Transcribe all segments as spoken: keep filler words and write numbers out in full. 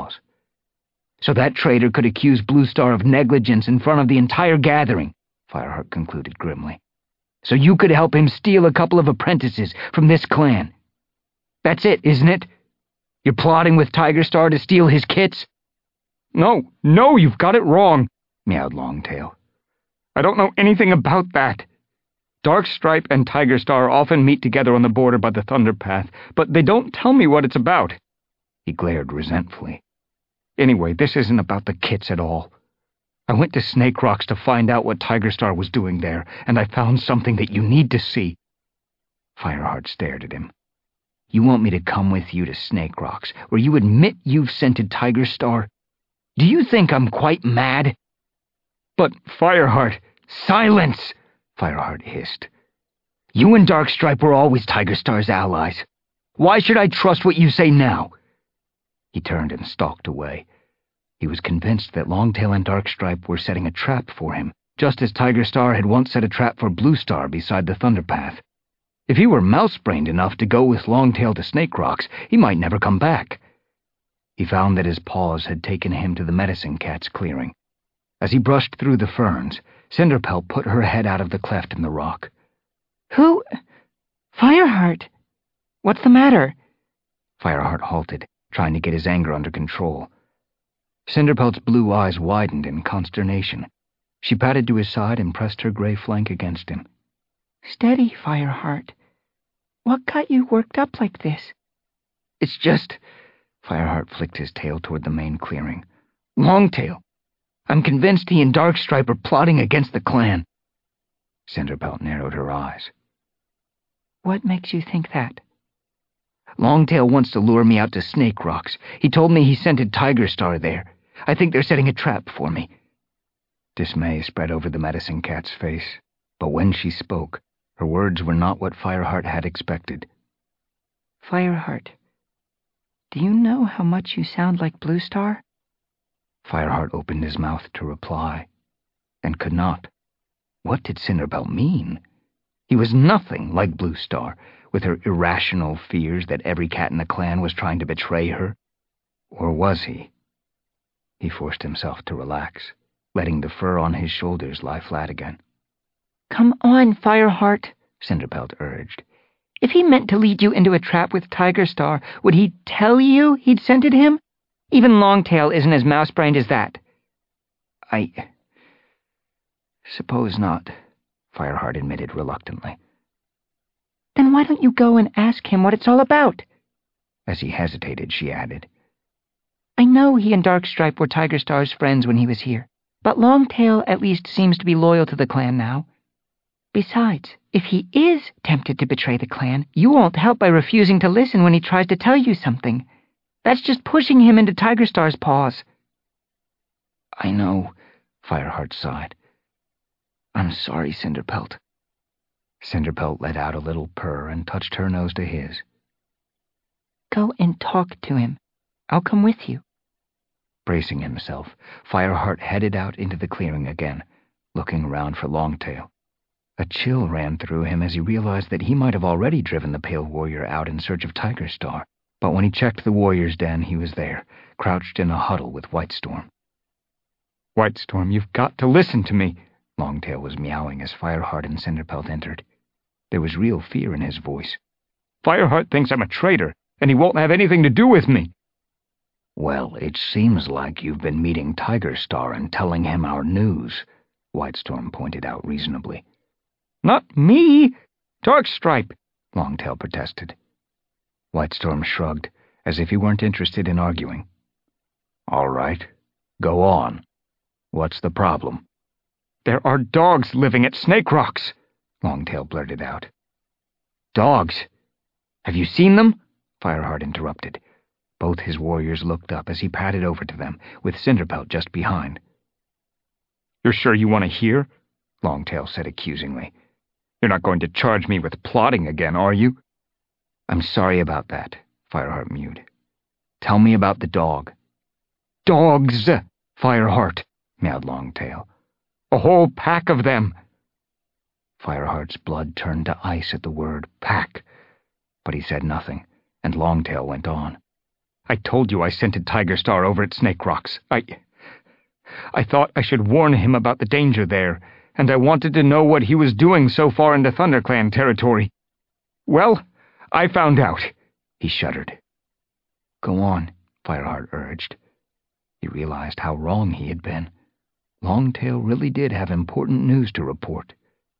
So that traitor could accuse Blue Star of negligence in front of the entire gathering, Fireheart concluded grimly. So you could help him steal a couple of apprentices from this clan. That's it, isn't it? You're plotting with Tiger Star to steal his kits? No, no, you've got it wrong, meowed Longtail. I don't know anything about that. Darkstripe and Tiger Star often meet together on the border by the Thunder Path, but they don't tell me what it's about. He glared resentfully. Anyway, this isn't about the kits at all. I went to Snake Rocks to find out what Tiger Star was doing there, and I found something that you need to see. Fireheart stared at him. You want me to come with you to Snake Rocks, where you admit you've scented Tiger Star? Do you think I'm quite mad? But, Fireheart... Silence! Fireheart hissed. You and Darkstripe were always Tiger Star's allies. Why should I trust what you say now? He turned and stalked away. He was convinced that Longtail and Darkstripe were setting a trap for him, just as Tiger Star had once set a trap for Blue Star beside the Thunder Path. If he were mouse-brained enough to go with Longtail to Snake Rocks, he might never come back. He found that his paws had taken him to the Medicine Cat's clearing. As he brushed through the ferns, Cinderpelt put her head out of the cleft in the rock. Who? Fireheart! What's the matter? Fireheart halted, trying to get his anger under control. Cinderpelt's blue eyes widened in consternation. She padded to his side and pressed her gray flank against him. Steady, Fireheart. What got you worked up like this? It's just... Fireheart flicked his tail toward the main clearing. Longtail. I'm convinced he and Darkstripe are plotting against the clan. Cinderpelt narrowed her eyes. What makes you think that? Longtail wants to lure me out to Snake Rocks. He told me he scented Tiger Star there. I think they're setting a trap for me. Dismay spread over the Medicine Cat's face, but when she spoke, her words were not what Fireheart had expected. Fireheart, do you know how much you sound like Blue Star? Fireheart opened his mouth to reply, and could not. What did Cinderpelt mean? He was nothing like Blue Star, with her irrational fears that every cat in the clan was trying to betray her. Or was he? He forced himself to relax, letting the fur on his shoulders lie flat again. Come on, Fireheart, Cinderpelt urged. If he meant to lead you into a trap with Tiger Star, would he tell you he'd scented him? Even Longtail isn't as mouse-brained as that. I... suppose not, Fireheart admitted reluctantly. Then why don't you go and ask him what it's all about? As he hesitated, she added. I know he and Darkstripe were Tiger Star's friends when he was here, but Longtail at least seems to be loyal to the clan now. Besides, if he is tempted to betray the clan, you won't help by refusing to listen when he tries to tell you something. That's just pushing him into Tiger Star's paws. I know, Fireheart sighed. I'm sorry, Cinderpelt. Cinderpelt let out a little purr and touched her nose to his. Go and talk to him. I'll come with you. Bracing himself, Fireheart headed out into the clearing again, looking around for Longtail. A chill ran through him as he realized that he might have already driven the Pale Warrior out in search of Tiger Star. But when he checked the warrior's den, he was there, crouched in a huddle with Whitestorm. Whitestorm, you've got to listen to me, Longtail was meowing as Fireheart and Cinderpelt entered. There was real fear in his voice. Fireheart thinks I'm a traitor, and he won't have anything to do with me. Well, it seems like you've been meeting Tiger Star and telling him our news, Whitestorm pointed out reasonably. Not me! Darkstripe, Longtail protested. Whitestorm shrugged, as if he weren't interested in arguing. All right, go on. What's the problem? There are dogs living at Snake Rocks, Longtail blurted out. Dogs? Have you seen them? Fireheart interrupted. Both his warriors looked up as he padded over to them, with Cinderpelt just behind. You're sure you want to hear? Longtail said accusingly. You're not going to charge me with plotting again, are you? I'm sorry about that, Fireheart mewed. Tell me about the dog. Dogs, Fireheart, meowed Longtail. A whole pack of them. Fireheart's blood turned to ice at the word pack, but he said nothing, and Longtail went on. I told you I scented Tiger Star over at Snake Rocks. I... I thought I should warn him about the danger there, and I wanted to know what he was doing so far into ThunderClan territory. Well, I found out. He shuddered. Go on, Fireheart urged. He realized how wrong he had been. Longtail really did have important news to report.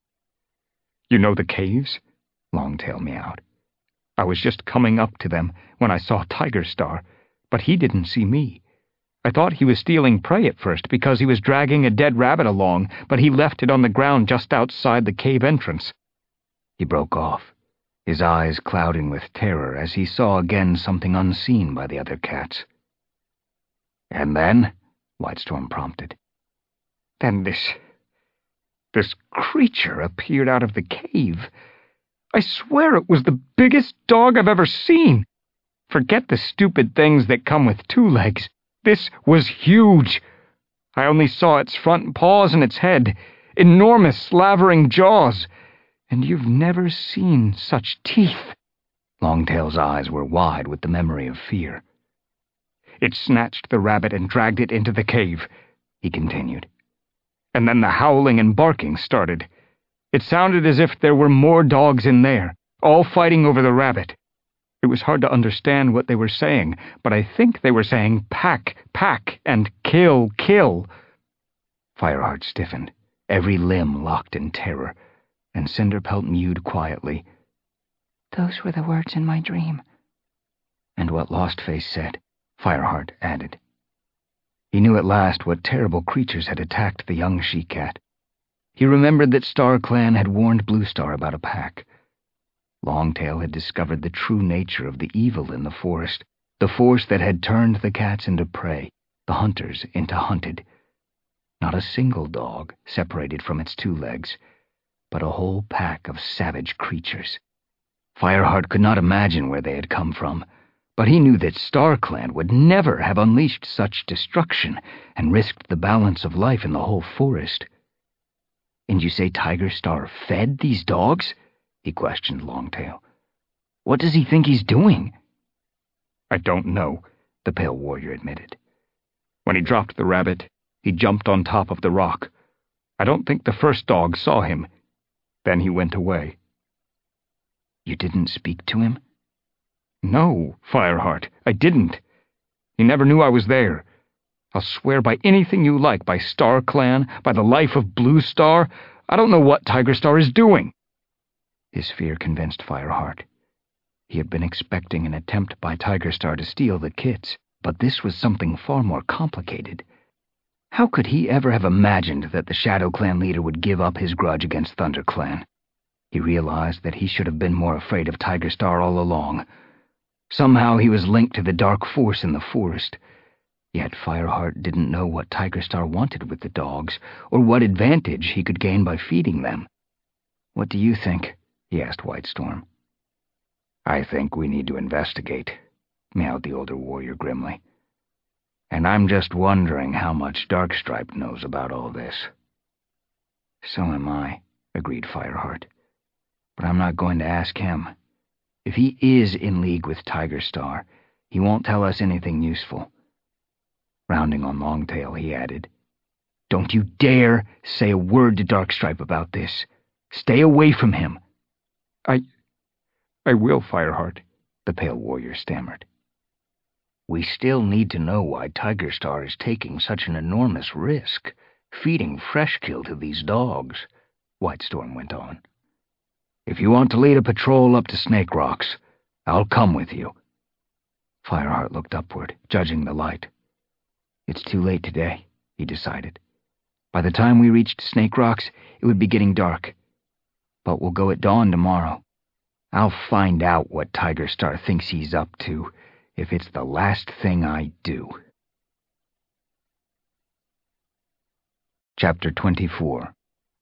You know the caves? Longtail meowed. I was just coming up to them when I saw Tiger Star, but he didn't see me. I thought he was stealing prey at first because he was dragging a dead rabbit along, but he left it on the ground just outside the cave entrance. He broke off, his eyes clouding with terror as he saw again something unseen by the other cats. And then? Whitestorm prompted. Then this... this creature appeared out of the cave. I swear it was the biggest dog I've ever seen. Forget the stupid things that come with two legs. This was huge. I only saw its front paws and its head, enormous slavering jaws, and you've never seen such teeth. Longtail's eyes were wide with the memory of fear. It snatched the rabbit and dragged it into the cave, he continued. And then the howling and barking started. It sounded as if there were more dogs in there, all fighting over the rabbit. It was hard to understand what they were saying, but I think they were saying pack, pack, and kill, kill. Fireheart stiffened, every limb locked in terror, and Cinderpelt mewed quietly. Those were the words in my dream. And what Lostface said, Fireheart added. He knew at last what terrible creatures had attacked the young she-cat. He remembered that StarClan had warned Bluestar about a pack. Longtail had discovered the true nature of the evil in the forest, the force that had turned the cats into prey, the hunters into hunted. Not a single dog separated from its two legs, but a whole pack of savage creatures. Fireheart could not imagine where they had come from, but he knew that StarClan would never have unleashed such destruction and risked the balance of life in the whole forest. And you say Tiger Star fed these dogs? He questioned Longtail. What does he think he's doing? I don't know, the Pale Warrior admitted. When he dropped the rabbit, he jumped on top of the rock. I don't think the first dog saw him. Then he went away. You didn't speak to him? No, Fireheart, I didn't. He never knew I was there. I'll swear by anything you like, by StarClan, by the life of Bluestar. I don't know what Tiger Star is doing. His fear convinced Fireheart. He had been expecting an attempt by Tiger Star to steal the kits, but this was something far more complicated. How could he ever have imagined that the Shadow Clan leader would give up his grudge against ThunderClan? He realized that he should have been more afraid of Tiger Star all along. Somehow he was linked to the dark force in the forest. Yet Fireheart didn't know what Tiger Star wanted with the dogs, or what advantage he could gain by feeding them. What do you think? He asked Whitestorm. I think we need to investigate, meowed the older warrior grimly. And I'm just wondering how much Darkstripe knows about all this. So am I, agreed Fireheart. But I'm not going to ask him. If he is in league with Tiger Star, he won't tell us anything useful. Rounding on Longtail, he added, Don't you dare say a word to Darkstripe about this. Stay away from him. I... I will, Fireheart, the Pale Warrior stammered. We still need to know why Tiger Star is taking such an enormous risk, feeding Freshkill to these dogs, Whitestorm went on. If you want to lead a patrol up to Snake Rocks, I'll come with you. Fireheart looked upward, judging the light. It's too late today, he decided. By the time we reached Snake Rocks, it would be getting dark. But we'll go at dawn tomorrow. I'll find out what Tiger Star thinks he's up to, if it's the last thing I do. Chapter twenty-four.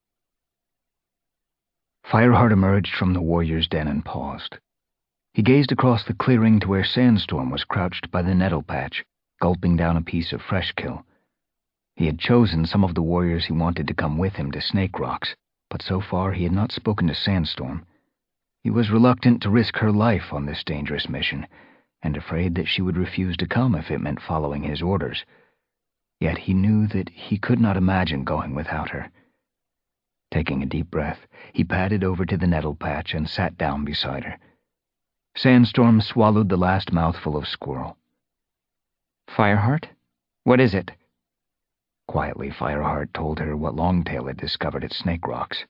Fireheart emerged from the warrior's den and paused. He gazed across the clearing to where Sandstorm was crouched by the nettle patch, gulping down a piece of Freshkill. He had chosen some of the warriors he wanted to come with him to Snake Rocks, but so far he had not spoken to Sandstorm. He was reluctant to risk her life on this dangerous mission, and afraid that she would refuse to come if it meant following his orders. Yet he knew that he could not imagine going without her. Taking a deep breath, he padded over to the nettle patch and sat down beside her. Sandstorm swallowed the last mouthful of squirrel. Fireheart? What is it? Quietly, Fireheart told her what Longtail had discovered at Snake Rocks.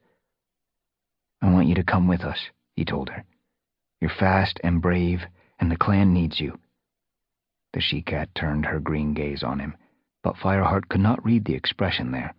I want you to come with us, he told her. You're fast and brave, and the clan needs you. The she-cat turned her green gaze on him, but Fireheart could not read the expression there.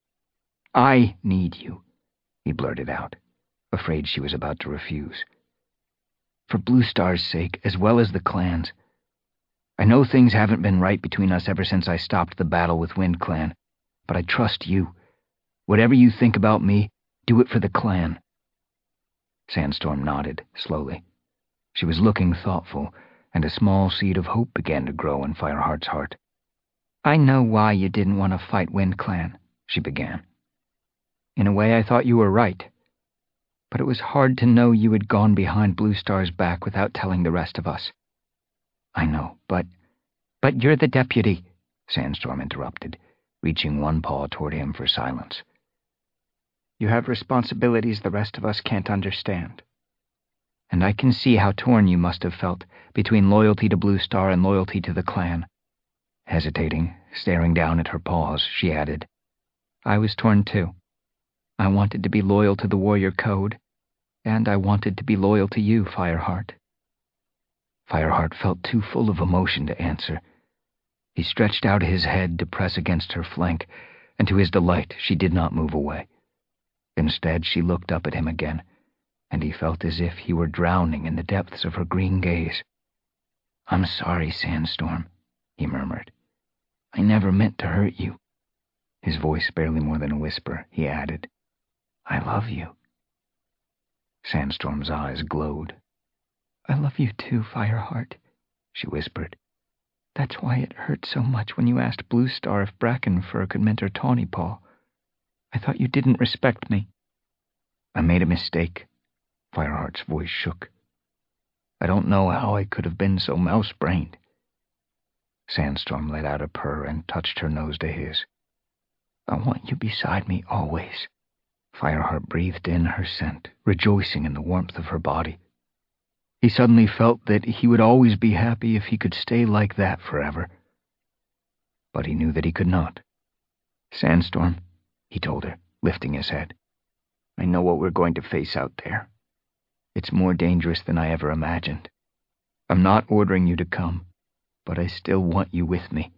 I need you, he blurted out, afraid she was about to refuse. For Blue Star's sake, as well as the clan's. I know things haven't been right between us ever since I stopped the battle with Wind Clan, but I trust you. Whatever you think about me, do it for the clan. Sandstorm nodded, slowly. She was looking thoughtful, and a small seed of hope began to grow in Fireheart's heart. I know why you didn't want to fight Wind Clan, she began. In a way, I thought you were right. But it was hard to know you had gone behind Blue Star's back without telling the rest of us. I know, but... But you're the deputy, Sandstorm interrupted, reaching one paw toward him for silence. You have responsibilities the rest of us can't understand. And I can see how torn you must have felt between loyalty to Blue Star and loyalty to the clan. Hesitating, staring down at her paws, she added, I was torn too. I wanted to be loyal to the warrior code, and I wanted to be loyal to you, Fireheart. Fireheart felt too full of emotion to answer. He stretched out his head to press against her flank, and to his delight she did not move away. Instead, she looked up at him again, and he felt as if he were drowning in the depths of her green gaze. I'm sorry, Sandstorm, he murmured. I never meant to hurt you. His voice barely more than a whisper, he added, I love you. Sandstorm's eyes glowed. I love you too, Fireheart, she whispered. That's why it hurt so much when you asked Blue Star if Brackenfur could mentor Tawny Paw. I thought you didn't respect me. I made a mistake. Fireheart's voice shook. I don't know how I could have been so mouse-brained. Sandstorm let out a purr and touched her nose to his. I want you beside me always. Fireheart breathed in her scent, rejoicing in the warmth of her body. He suddenly felt that he would always be happy if he could stay like that forever. But he knew that he could not. Sandstorm, he told her, lifting his head. I know what we're going to face out there. It's more dangerous than I ever imagined. I'm not ordering you to come, but I still want you with me.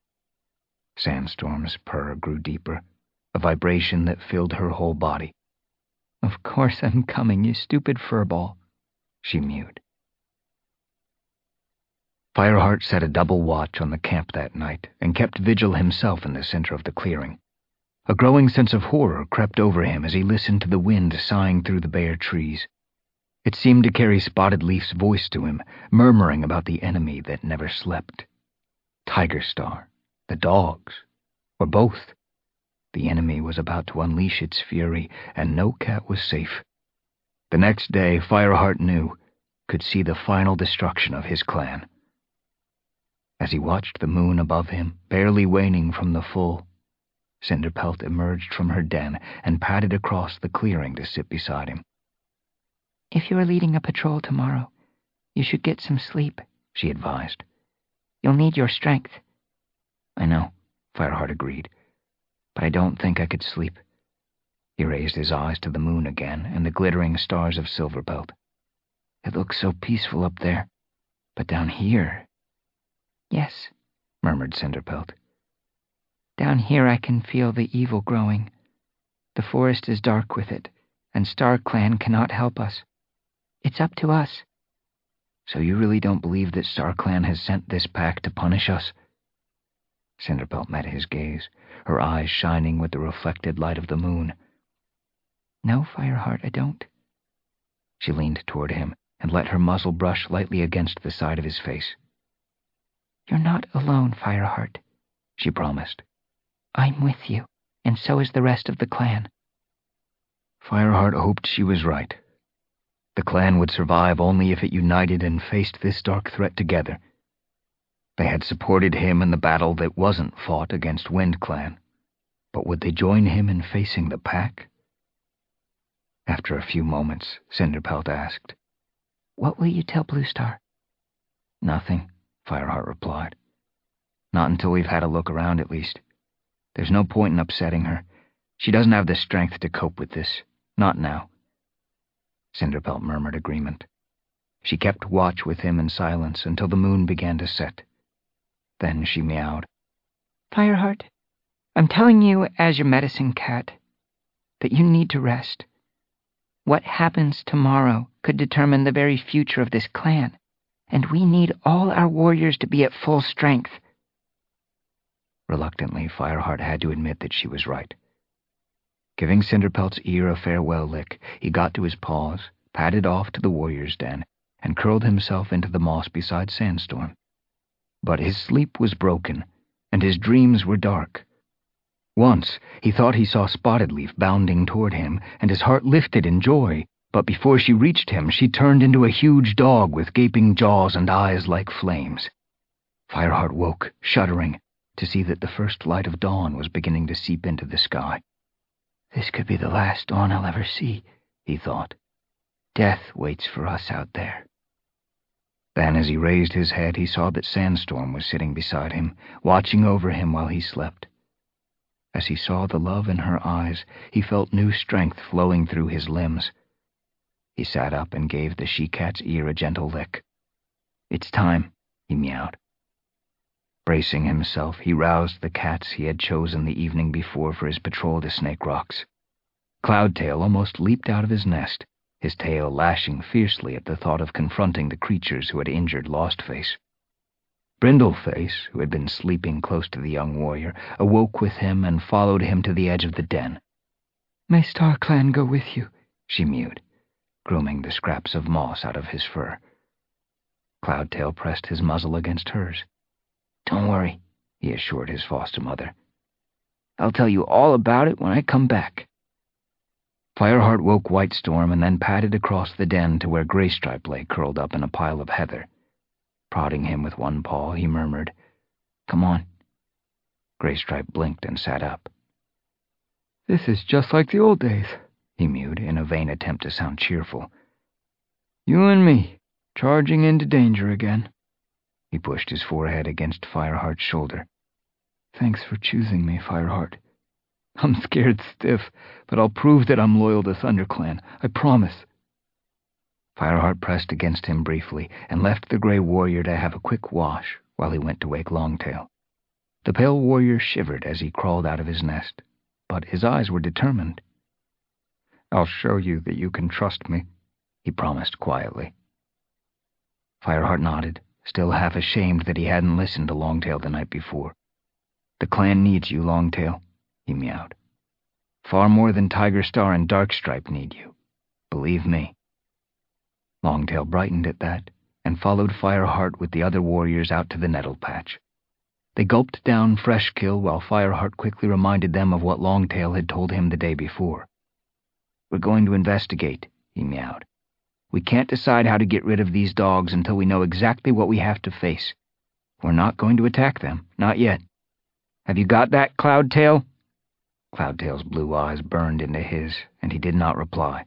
Sandstorm's purr grew deeper, a vibration that filled her whole body. Of course I'm coming, you stupid furball, she mewed. Fireheart set a double watch on the camp that night and kept vigil himself in the center of the clearing. A growing sense of horror crept over him as he listened to the wind sighing through the bare trees. It seemed to carry Spotted Leaf's voice to him, murmuring about the enemy that never slept. Tiger Star, the dogs, or both. The enemy was about to unleash its fury, and no cat was safe. The next day, Fireheart knew, could see the final destruction of his clan. As he watched the moon above him, barely waning from the full, Cinderpelt emerged from her den and padded across the clearing to sit beside him. If you are leading a patrol tomorrow, you should get some sleep, she advised. You'll need your strength. I know, Fireheart agreed, but I don't think I could sleep. He raised his eyes to the moon again and the glittering stars of Silverbelt. It looks so peaceful up there, but down here... Yes, murmured Cinderpelt. Down here I can feel the evil growing. The forest is dark with it, and StarClan cannot help us. It's up to us. So you really don't believe that StarClan has sent this pack to punish us? Cinderpelt met his gaze, her eyes shining with the reflected light of the moon. No, Fireheart, I don't. She leaned toward him and let her muzzle brush lightly against the side of his face. You're not alone, Fireheart, she promised. I'm with you, and so is the rest of the clan. Fireheart hoped she was right. The clan would survive only if it united and faced this dark threat together. They had supported him in the battle that wasn't fought against Wind Clan, but would they join him in facing the pack? After a few moments, Cinderpelt asked, "What will you tell Bluestar?" "Nothing," Fireheart replied. "Not until we've had a look around, at least. There's no point in upsetting her. She doesn't have the strength to cope with this. Not now." Cinderpelt murmured agreement. She kept watch with him in silence until the moon began to set. Then she meowed. "Fireheart, I'm telling you as your medicine cat that you need to rest. What happens tomorrow could determine the very future of this clan, and we need all our warriors to be at full strength." Reluctantly, Fireheart had to admit that she was right. Giving Cinderpelt's ear a farewell lick, he got to his paws, padded off to the warrior's den, and curled himself into the moss beside Sandstorm. But his sleep was broken, and his dreams were dark. Once he thought he saw Spotted Leaf bounding toward him, and his heart lifted in joy, but before she reached him, she turned into a huge dog with gaping jaws and eyes like flames. Fireheart woke, shuddering, to see that the first light of dawn was beginning to seep into the sky. "This could be the last dawn I'll ever see," he thought. "Death waits for us out there." Then, as he raised his head, he saw that Sandstorm was sitting beside him, watching over him while he slept. As he saw the love in her eyes, he felt new strength flowing through his limbs. He sat up and gave the she-cat's ear a gentle lick. "It's time," he meowed. Bracing himself, he roused the cats he had chosen the evening before for his patrol to Snake Rocks. Cloudtail almost leaped out of his nest, his tail lashing fiercely at the thought of confronting the creatures who had injured Lostface. Brindleface, who had been sleeping close to the young warrior, awoke with him and followed him to the edge of the den. "May Star Clan go with you," she mewed, grooming the scraps of moss out of his fur. Cloudtail pressed his muzzle against hers. "Don't worry," he assured his foster mother. "I'll tell you all about it when I come back." Fireheart woke Whitestorm and then padded across the den to where Graystripe lay curled up in a pile of heather. Prodding him with one paw, he murmured, "Come on." Graystripe blinked and sat up. "This is just like the old days," he mewed in a vain attempt to sound cheerful. "You and me, charging into danger again." He pushed his forehead against Fireheart's shoulder. "Thanks for choosing me, Fireheart. I'm scared stiff, but I'll prove that I'm loyal to ThunderClan. I promise." Fireheart pressed against him briefly and left the gray warrior to have a quick wash while he went to wake Longtail. The pale warrior shivered as he crawled out of his nest, but his eyes were determined. "I'll show you that you can trust me," he promised quietly. Fireheart nodded, still half ashamed that he hadn't listened to Longtail the night before. "The clan needs you, Longtail," he meowed. "Far more than Tigerstar and Darkstripe need you. Believe me." Longtail brightened at that, and followed Fireheart with the other warriors out to the nettle patch. They gulped down fresh kill while Fireheart quickly reminded them of what Longtail had told him the day before. "We're going to investigate," he meowed. "We can't decide how to get rid of these dogs until we know exactly what we have to face. We're not going to attack them, not yet. Have you got that, Cloudtail?" Cloudtail's blue eyes burned into his, and he did not reply.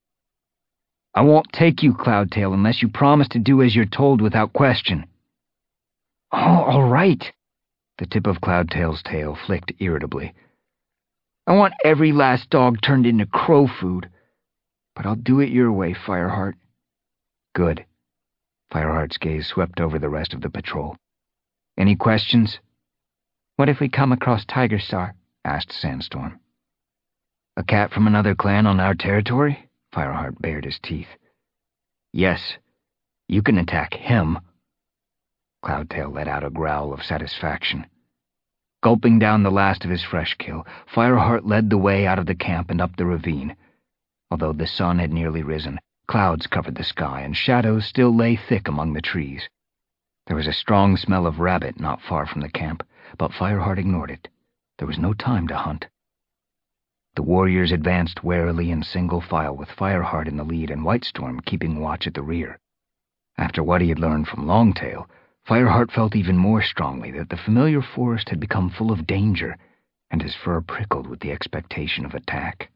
"I won't take you, Cloudtail, unless you promise to do as you're told without question." "Oh, all right." The tip of Cloudtail's tail flicked irritably. "I want every last dog turned into crow food. But I'll do it your way, Fireheart." "Good." Fireheart's gaze swept over the rest of the patrol. "Any questions?" "What if we come across Tigerstar?" asked Sandstorm. "A cat from another clan on our territory?" Fireheart bared his teeth. "Yes, you can attack him." Cloudtail let out a growl of satisfaction. Gulping down the last of his fresh kill, Fireheart led the way out of the camp and up the ravine. Although the sun had nearly risen, clouds covered the sky and shadows still lay thick among the trees. There was a strong smell of rabbit not far from the camp, but Fireheart ignored it. There was no time to hunt. The warriors advanced warily in single file with Fireheart in the lead and Whitestorm keeping watch at the rear. After what he had learned from Longtail, Fireheart felt even more strongly that the familiar forest had become full of danger, and his fur prickled with the expectation of attack.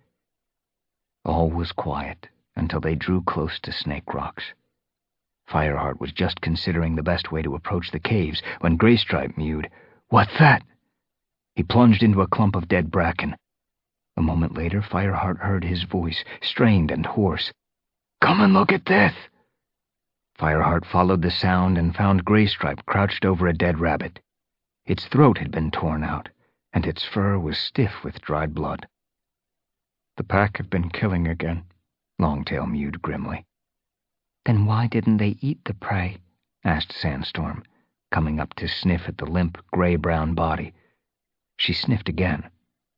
All was quiet until they drew close to Snake Rocks. Fireheart was just considering the best way to approach the caves when Graystripe mewed, "What's that?" He plunged into a clump of dead bracken. A moment later, Fireheart heard his voice, strained and hoarse. "Come and look at this!" Fireheart followed the sound and found Graystripe crouched over a dead rabbit. Its throat had been torn out, and its fur was stiff with dried blood. "The pack have been killing again," Longtail mewed grimly. "Then why didn't they eat the prey?" asked Sandstorm, coming up to sniff at the limp, gray-brown body. She sniffed again.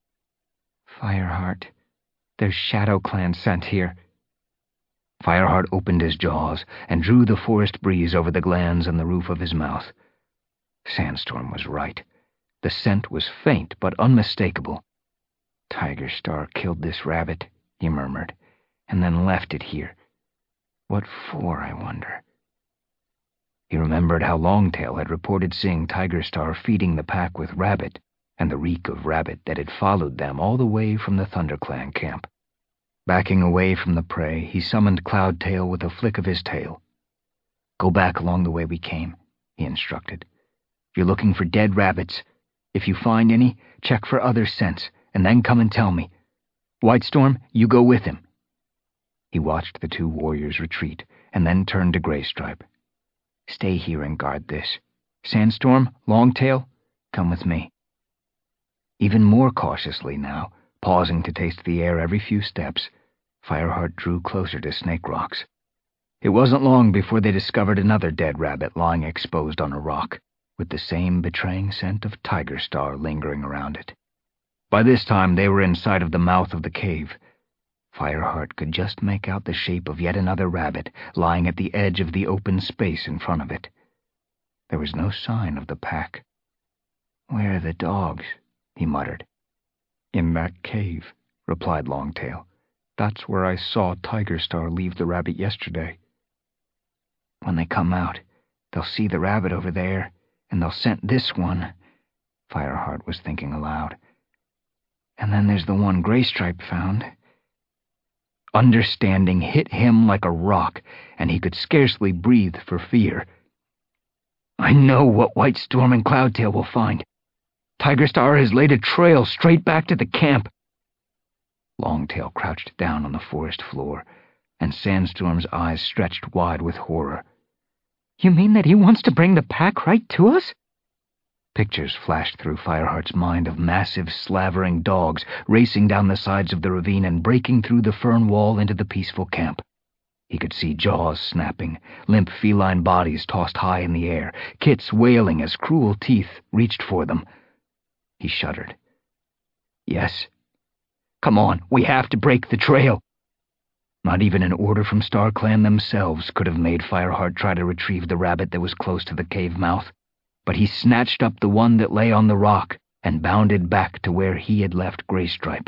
"Fireheart, there's Shadow Clan scent here." Fireheart opened his jaws and drew the forest breeze over the glands on the roof of his mouth. Sandstorm was right. The scent was faint but unmistakable. "Tigerstar killed this rabbit," he murmured, "and then left it here. What for, I wonder?" He remembered how Longtail had reported seeing Tigerstar feeding the pack with rabbit, and the reek of rabbit that had followed them all the way from the ThunderClan camp. Backing away from the prey, he summoned Cloudtail with a flick of his tail. "Go back along the way we came," he instructed. "You're looking for dead rabbits. If you find any, check for other scents, and then come and tell me. Whitestorm, you go with him." He watched the two warriors retreat, and then turned to Graystripe. "Stay here and guard this. Sandstorm, Longtail, come with me." Even more cautiously now, pausing to taste the air every few steps, Fireheart drew closer to Snake Rocks. It wasn't long before they discovered another dead rabbit lying exposed on a rock, with the same betraying scent of Tigerstar lingering around it. By this time they were in sight of the mouth of the cave. Fireheart could just make out the shape of yet another rabbit lying at the edge of the open space in front of it. There was no sign of the pack. "Where are the dogs?" he muttered. "In that cave," replied Longtail. "That's where I saw Tigerstar leave the rabbit yesterday." "When they come out, they'll see the rabbit over there, and they'll scent this one," Fireheart was thinking aloud. "And then there's the one Graystripe found." Understanding hit him like a rock, and he could scarcely breathe for fear. "I know what Whitestorm and Cloudtail will find. Tigerstar has laid a trail straight back to the camp." Longtail crouched down on the forest floor, and Sandstorm's eyes stretched wide with horror. "You mean that he wants to bring the pack right to us?" Pictures flashed through Fireheart's mind of massive, slavering dogs racing down the sides of the ravine and breaking through the fern wall into the peaceful camp. He could see jaws snapping, limp feline bodies tossed high in the air, kits wailing as cruel teeth reached for them. He shuddered. "Yes. Come on, we have to break the trail." Not even an order from StarClan themselves could have made Fireheart try to retrieve the rabbit that was close to the cave mouth, but he snatched up the one that lay on the rock and bounded back to where he had left Graystripe.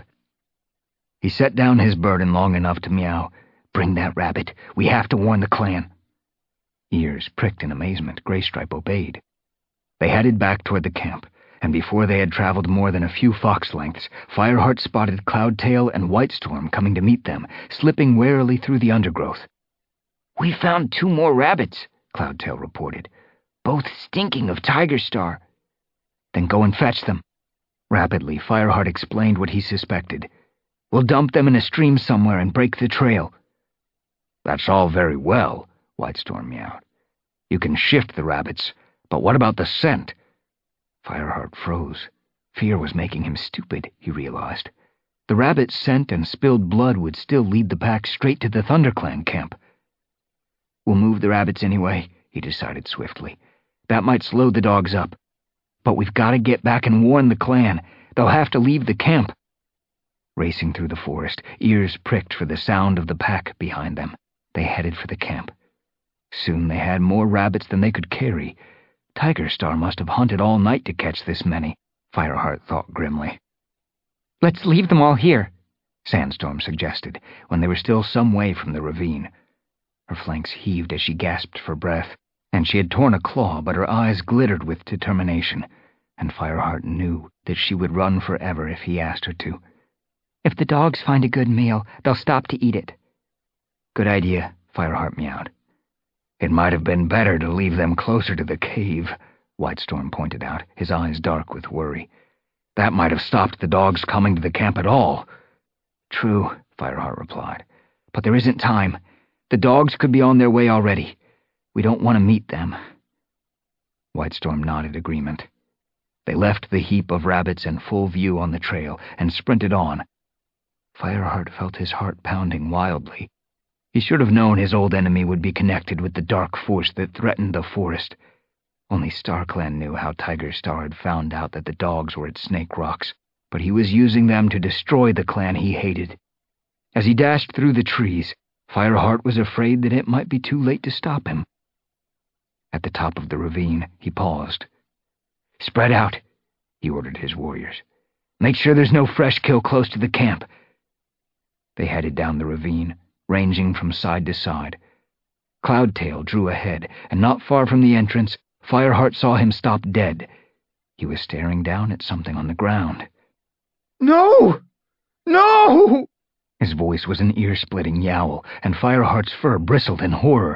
He set down his burden long enough to meow, "Bring that rabbit. We have to warn the clan." Ears pricked in amazement, Graystripe obeyed. They headed back toward the camp, and before they had traveled more than a few fox lengths, Fireheart spotted Cloudtail and Whitestorm coming to meet them, slipping warily through the undergrowth. "We found two more rabbits," Cloudtail reported, "both stinking of Tigerstar." "Then go and fetch them." Rapidly, Fireheart explained what he suspected. "We'll dump them in a stream somewhere and break the trail." "That's all very well," Whitestorm meowed. "You can shift the rabbits, but what about the scent?" Fireheart froze. Fear was making him stupid, he realized. The rabbit's scent and spilled blood would still lead the pack straight to the ThunderClan camp. "We'll move the rabbits anyway," he decided swiftly. "That might slow the dogs up. But we've got to get back and warn the clan. They'll have to leave the camp." Racing through the forest, ears pricked for the sound of the pack behind them, they headed for the camp. Soon they had more rabbits than they could carry. Tigerstar must have hunted all night to catch this many, Fireheart thought grimly. "Let's leave them all here," Sandstorm suggested, when they were still some way from the ravine. Her flanks heaved as she gasped for breath, and she had torn a claw, but her eyes glittered with determination, and Fireheart knew that she would run forever if he asked her to. If the dogs find a good meal, they'll stop to eat it. Good idea, Fireheart meowed. It might have been better to leave them closer to the cave, Whitestorm pointed out, his eyes dark with worry. That might have stopped the dogs coming to the camp at all. True, Fireheart replied, but there isn't time. The dogs could be on their way already. We don't want to meet them. Whitestorm nodded agreement. They left the heap of rabbits in full view on the trail and sprinted on. Fireheart felt his heart pounding wildly. He should have known his old enemy would be connected with the dark force that threatened the forest. Only StarClan knew how Tigerstar had found out that the dogs were at Snake Rocks, but he was using them to destroy the clan he hated. As he dashed through the trees, Fireheart was afraid that it might be too late to stop him. At the top of the ravine, he paused. Spread out, he ordered his warriors. Make sure there's no fresh kill close to the camp. They headed down the ravine, ranging from side to side. Cloudtail drew ahead, and not far from the entrance, Fireheart saw him stop dead. He was staring down at something on the ground. No! No! His voice was an ear-splitting yowl, and Fireheart's fur bristled in horror.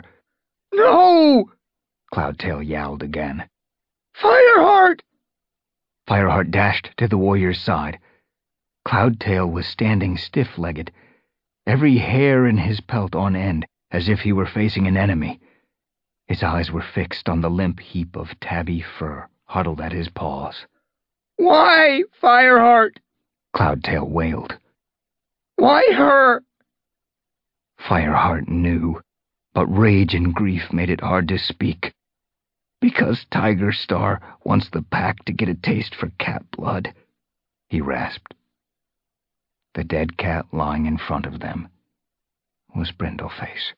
No! Cloudtail yowled again. Fireheart! Fireheart dashed to the warrior's side. Cloudtail was standing stiff-legged, every hair in his pelt on end, as if he were facing an enemy. His eyes were fixed on the limp heap of tabby fur huddled at his paws. Why, Fireheart? Cloudtail wailed. Why her? Fireheart knew, but rage and grief made it hard to speak. Because Tigerstar wants the pack to get a taste for cat blood, he rasped. The dead cat lying in front of them was Brindleface.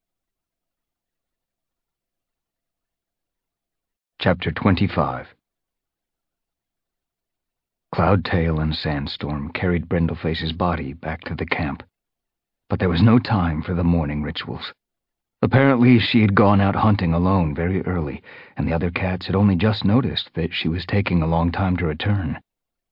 Chapter twenty-five. Cloudtail and Sandstorm carried Brindleface's body back to the camp, but there was no time for the morning rituals. Apparently she had gone out hunting alone very early, and the other cats had only just noticed that she was taking a long time to return.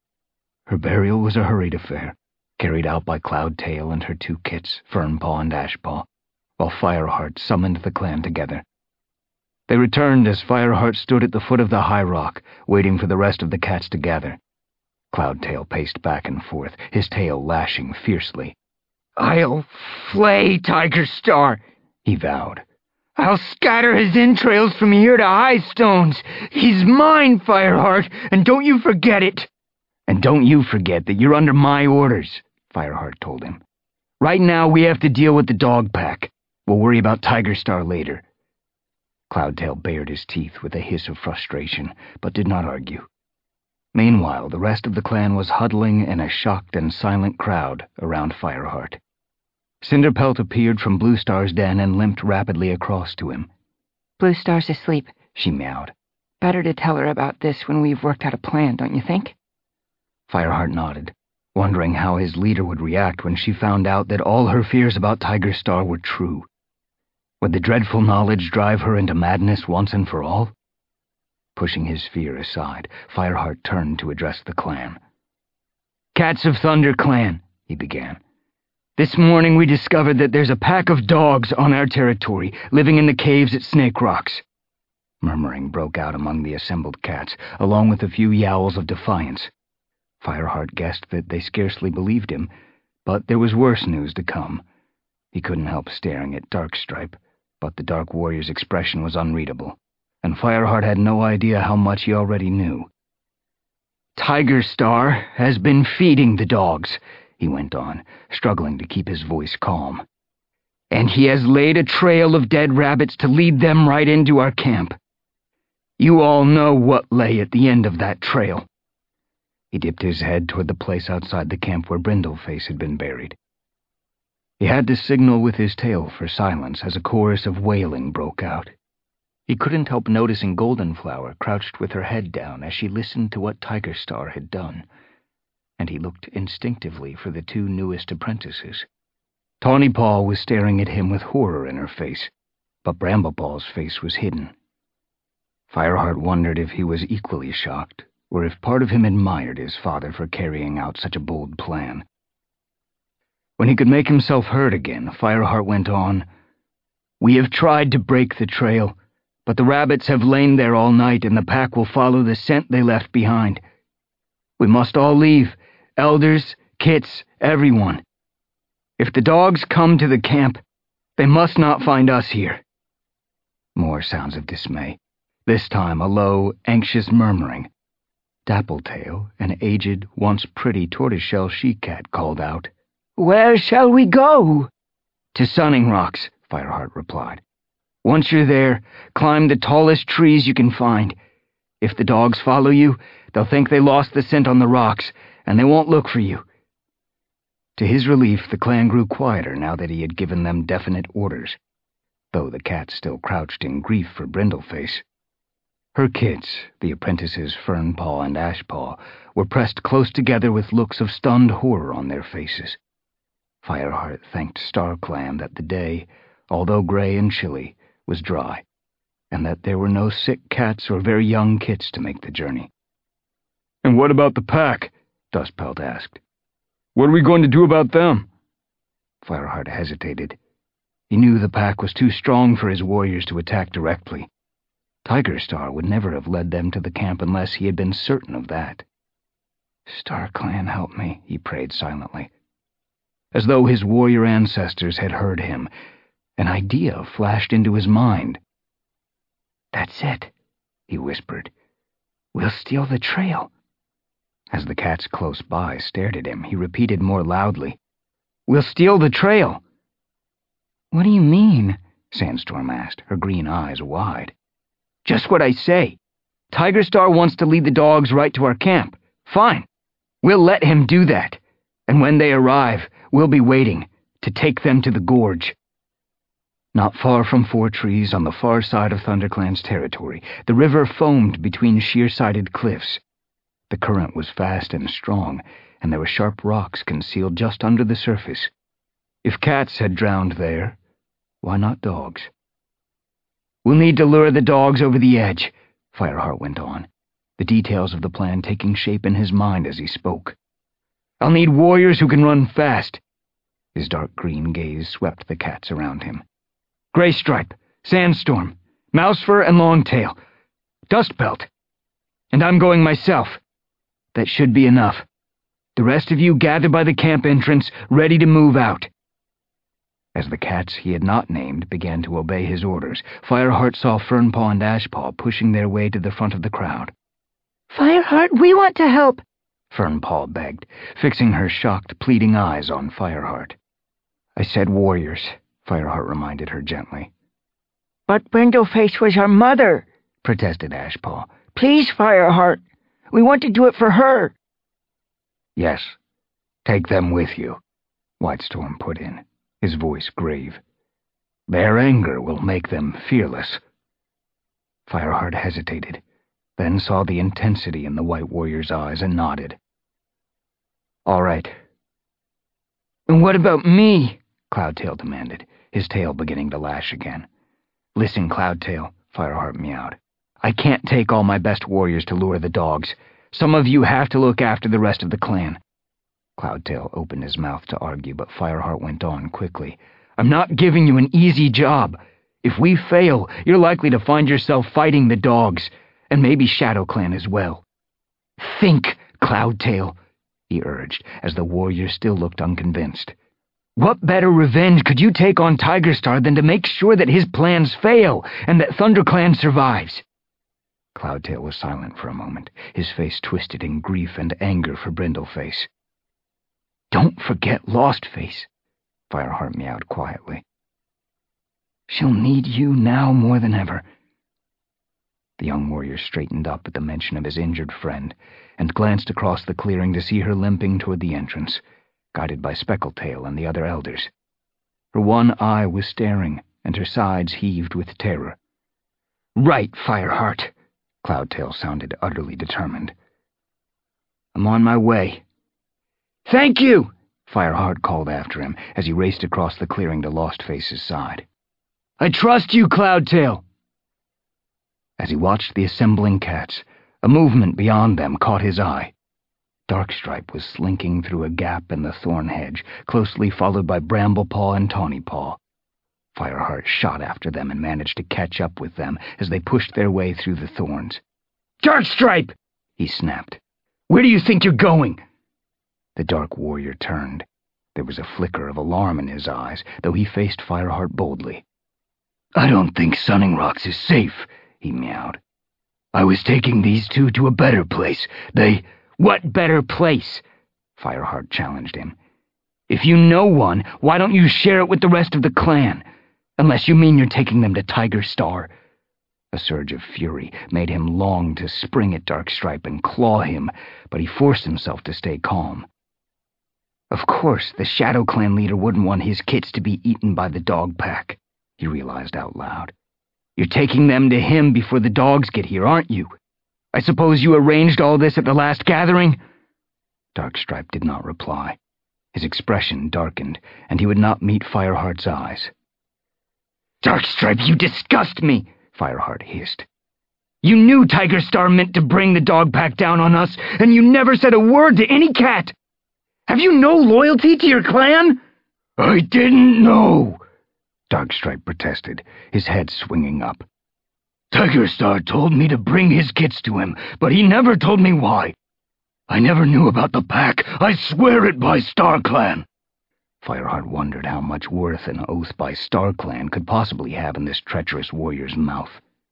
Her burial was a hurried affair, carried out by Cloudtail and her two kits, Fernpaw and Ashpaw, while Fireheart summoned the clan together. They returned as Fireheart stood at the foot of the high rock, waiting for the rest of the cats to gather. Cloudtail paced back and forth, his tail lashing fiercely. I'll flay Tigerstar, he vowed. I'll scatter his entrails from here to Highstones. He's mine, Fireheart, and don't you forget it. And don't you forget that you're under my orders, Fireheart told him. Right now we have to deal with the dog pack. We'll worry about Tigerstar later. Cloudtail bared his teeth with a hiss of frustration, but did not argue. Meanwhile, the rest of the clan was huddling in a shocked and silent crowd around Fireheart. Cinderpelt appeared from Bluestar's den and limped rapidly across to him. Bluestar's asleep, she meowed. Better to tell her about this when we've worked out a plan, don't you think? Fireheart nodded, wondering how his leader would react when she found out that all her fears about Tigerstar were true. Would the dreadful knowledge drive her into madness once and for all? Pushing his fear aside, Fireheart turned to address the clan. Cats of Thunder Clan, he began. This morning we discovered that there's a pack of dogs on our territory, living in the caves at Snake Rocks. Murmuring broke out among the assembled cats, along with a few yowls of defiance. Fireheart guessed that they scarcely believed him, but there was worse news to come. He couldn't help staring at Darkstripe, but the Dark Warrior's expression was unreadable, and Fireheart had no idea how much he already knew. Tigerstar has been feeding the dogs, he went on, struggling to keep his voice calm. And he has laid a trail of dead rabbits to lead them right into our camp. You all know what lay at the end of that trail. He dipped his head toward the place outside the camp where Brindleface had been buried. He had to signal with his tail for silence as a chorus of wailing broke out. He couldn't help noticing Goldenflower crouched with her head down as she listened to what Tigerstar had done. and he looked instinctively for the two newest apprentices. Tawny Paw was staring at him with horror in her face, but Brambleball's face was hidden. Fireheart wondered if he was equally shocked, or if part of him admired his father for carrying out such a bold plan. When he could make himself heard again, Fireheart went on, "We have tried to break the trail, but the rabbits have lain there all night and the pack will follow the scent they left behind. We must all leave, elders, kits, everyone. If the dogs come to the camp, they must not find us here." More sounds of dismay, this time a low, anxious murmuring. Dappletail, an aged, once pretty tortoiseshell she-cat, called out, "Where shall we go?" "To Sunning Rocks," Fireheart replied. "Once you're there, climb the tallest trees you can find. If the dogs follow you, they'll think they lost the scent on the rocks, and they won't look for you." To his relief, the clan grew quieter now that he had given them definite orders, though the cat still crouched in grief for Brindleface. Her kids, the apprentices Fernpaw and Ashpaw, were pressed close together with looks of stunned horror on their faces. Fireheart thanked StarClan that the day, although gray and chilly, was dry, and that there were no sick cats or very young kits to make the journey. "And what about the pack?" Dustpelt asked. "What are we going to do about them?" Fireheart hesitated. He knew the pack was too strong for his warriors to attack directly. Tigerstar would never have led them to the camp unless he had been certain of that. "StarClan, help me," he prayed silently. As though his warrior ancestors had heard him, an idea flashed into his mind. "That's it," he whispered. "We'll steal the trail." As the cats close by stared at him, he repeated more loudly, "We'll steal the trail." "What do you mean?" Sandstorm asked, her green eyes wide. "Just what I say. Tigerstar wants to lead the dogs right to our camp. Fine. We'll let him do that. And when they arrive, we'll be waiting to take them to the gorge." Not far from Four Trees, on the far side of ThunderClan's territory, the river foamed between sheer-sided cliffs. The current was fast and strong, and there were sharp rocks concealed just under the surface. If cats had drowned there, why not dogs? "We'll need to lure the dogs over the edge," Fireheart went on, the details of the plan taking shape in his mind as he spoke. "I'll need warriors who can run fast." His dark green gaze swept the cats around him. "Graystripe, Sandstorm, Mousefur, and Longtail, Dustpelt. And I'm going myself. That should be enough. The rest of you gather by the camp entrance, ready to move out." As the cats he had not named began to obey his orders, Fireheart saw Fernpaw and Ashpaw pushing their way to the front of the crowd. "Fireheart, we want to help," Fernpaw begged, fixing her shocked, pleading eyes on Fireheart. "I said warriors," Fireheart reminded her gently. "But Brindleface was our mother," protested Ashpaw. "Please, Fireheart, we want to do it for her." "Yes, take them with you," Whitestorm put in, his voice grave. "Their anger will make them fearless." Fireheart hesitated, then saw the intensity in the White Warrior's eyes and nodded. "All right." "And what about me?" Cloudtail demanded, his tail beginning to lash again. "Listen, Cloudtail," Fireheart meowed. "I can't take all my best warriors to lure the dogs. Some of you have to look after the rest of the clan." Cloudtail opened his mouth to argue, but Fireheart went on quickly. "I'm not giving you an easy job. If we fail, you're likely to find yourself fighting the dogs, and maybe ShadowClan as well. Think, Cloudtail," he urged, as the warrior still looked unconvinced. "What better revenge could you take on Tigerstar than to make sure that his plans fail and that ThunderClan survives?" Cloudtail was silent for a moment, his face twisted in grief and anger for Brindleface. "Don't forget Lostface," Fireheart meowed quietly. "She'll need you now more than ever." The young warrior straightened up at the mention of his injured friend and glanced across the clearing to see her limping toward the entrance, guided by Speckletail and the other elders. Her one eye was staring, and her sides heaved with terror. "Right, Fireheart," Cloudtail sounded utterly determined. "I'm on my way. Thank you, Fireheart called after him as he raced across the clearing to Lostface's side. I trust you, Cloudtail. As he watched the assembling cats, a movement beyond them caught his eye. Darkstripe was slinking through a gap in the thorn hedge, closely followed by Bramblepaw and Tawnypaw. Fireheart shot after them and managed to catch up with them as they pushed their way through the thorns. Darkstripe! He snapped. Where do you think you're going? The Dark Warrior turned. There was a flicker of alarm in his eyes, though he faced Fireheart boldly. I don't think Sunning Rocks is safe, he meowed. I was taking these two to a better place. They... What better place? Fireheart challenged him. If you know one, why don't you share it with the rest of the clan? Unless you mean you're taking them to Tiger Star. A surge of fury made him long to spring at Darkstripe and claw him, but he forced himself to stay calm. Of course, the Shadow Clan leader wouldn't want his kits to be eaten by the dog pack, he realized out loud. You're taking them to him before the dogs get here, aren't you? I suppose you arranged all this at the last gathering? Darkstripe did not reply. His expression darkened, and he would not meet Fireheart's eyes. Darkstripe, you disgust me, Fireheart hissed. You knew Tiger Star meant to bring the dog pack down on us, and you never said a word to any cat. Have you no loyalty to your clan? I didn't know, Darkstripe protested, his head swinging up. Tiger Star told me to bring his kits to him, but he never told me why. I never knew about the pack. I swear it by StarClan. Fireheart wondered how much worth an oath by StarClan could possibly have in this treacherous warrior's mouth.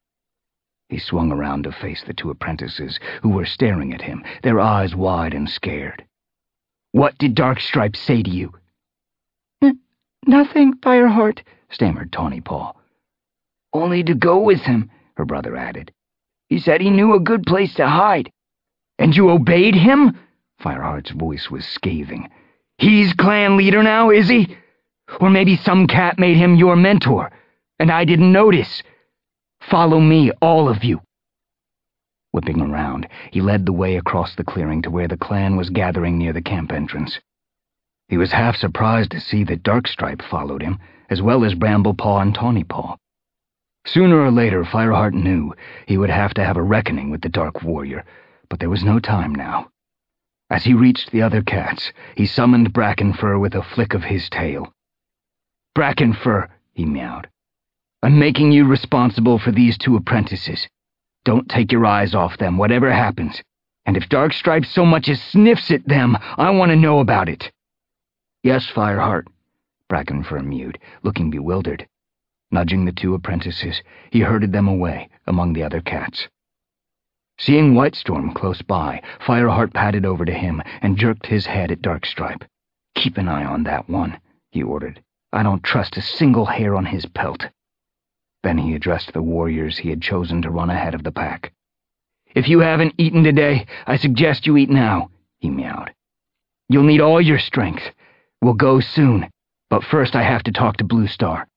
He swung around to face the two apprentices, who were staring at him, their eyes wide and scared. What did Darkstripe say to you? N- nothing, Fireheart, stammered Tawnypaw. Only to go with him, her brother added. He said he knew a good place to hide. And you obeyed him? Fireheart's voice was scathing. He's clan leader now, is he? Or maybe some cat made him your mentor, and I didn't notice. Follow me, all of you. Whipping around, he led the way across the clearing to where the clan was gathering near the camp entrance. He was half surprised to see that Darkstripe followed him, as well as Bramblepaw and Tawnypaw. Sooner or later, Fireheart knew he would have to have a reckoning with the Dark Warrior, but there was no time now. As he reached the other cats, he summoned Brackenfur with a flick of his tail. Brackenfur, he meowed. I'm making you responsible for these two apprentices. Don't take your eyes off them, whatever happens. And if Darkstripe so much as sniffs at them, I want to know about it. Yes, Fireheart, Brackenfur mewed, looking bewildered. Nudging the two apprentices, he herded them away among the other cats. Seeing Whitestorm close by, Fireheart padded over to him and jerked his head at Darkstripe. Keep an eye on that one, he ordered. I don't trust a single hair on his pelt. Then he addressed the warriors he had chosen to run ahead of the pack. If you haven't eaten today, I suggest you eat now, he meowed. You'll need all your strength. We'll go soon, but first I have to talk to Bluestar.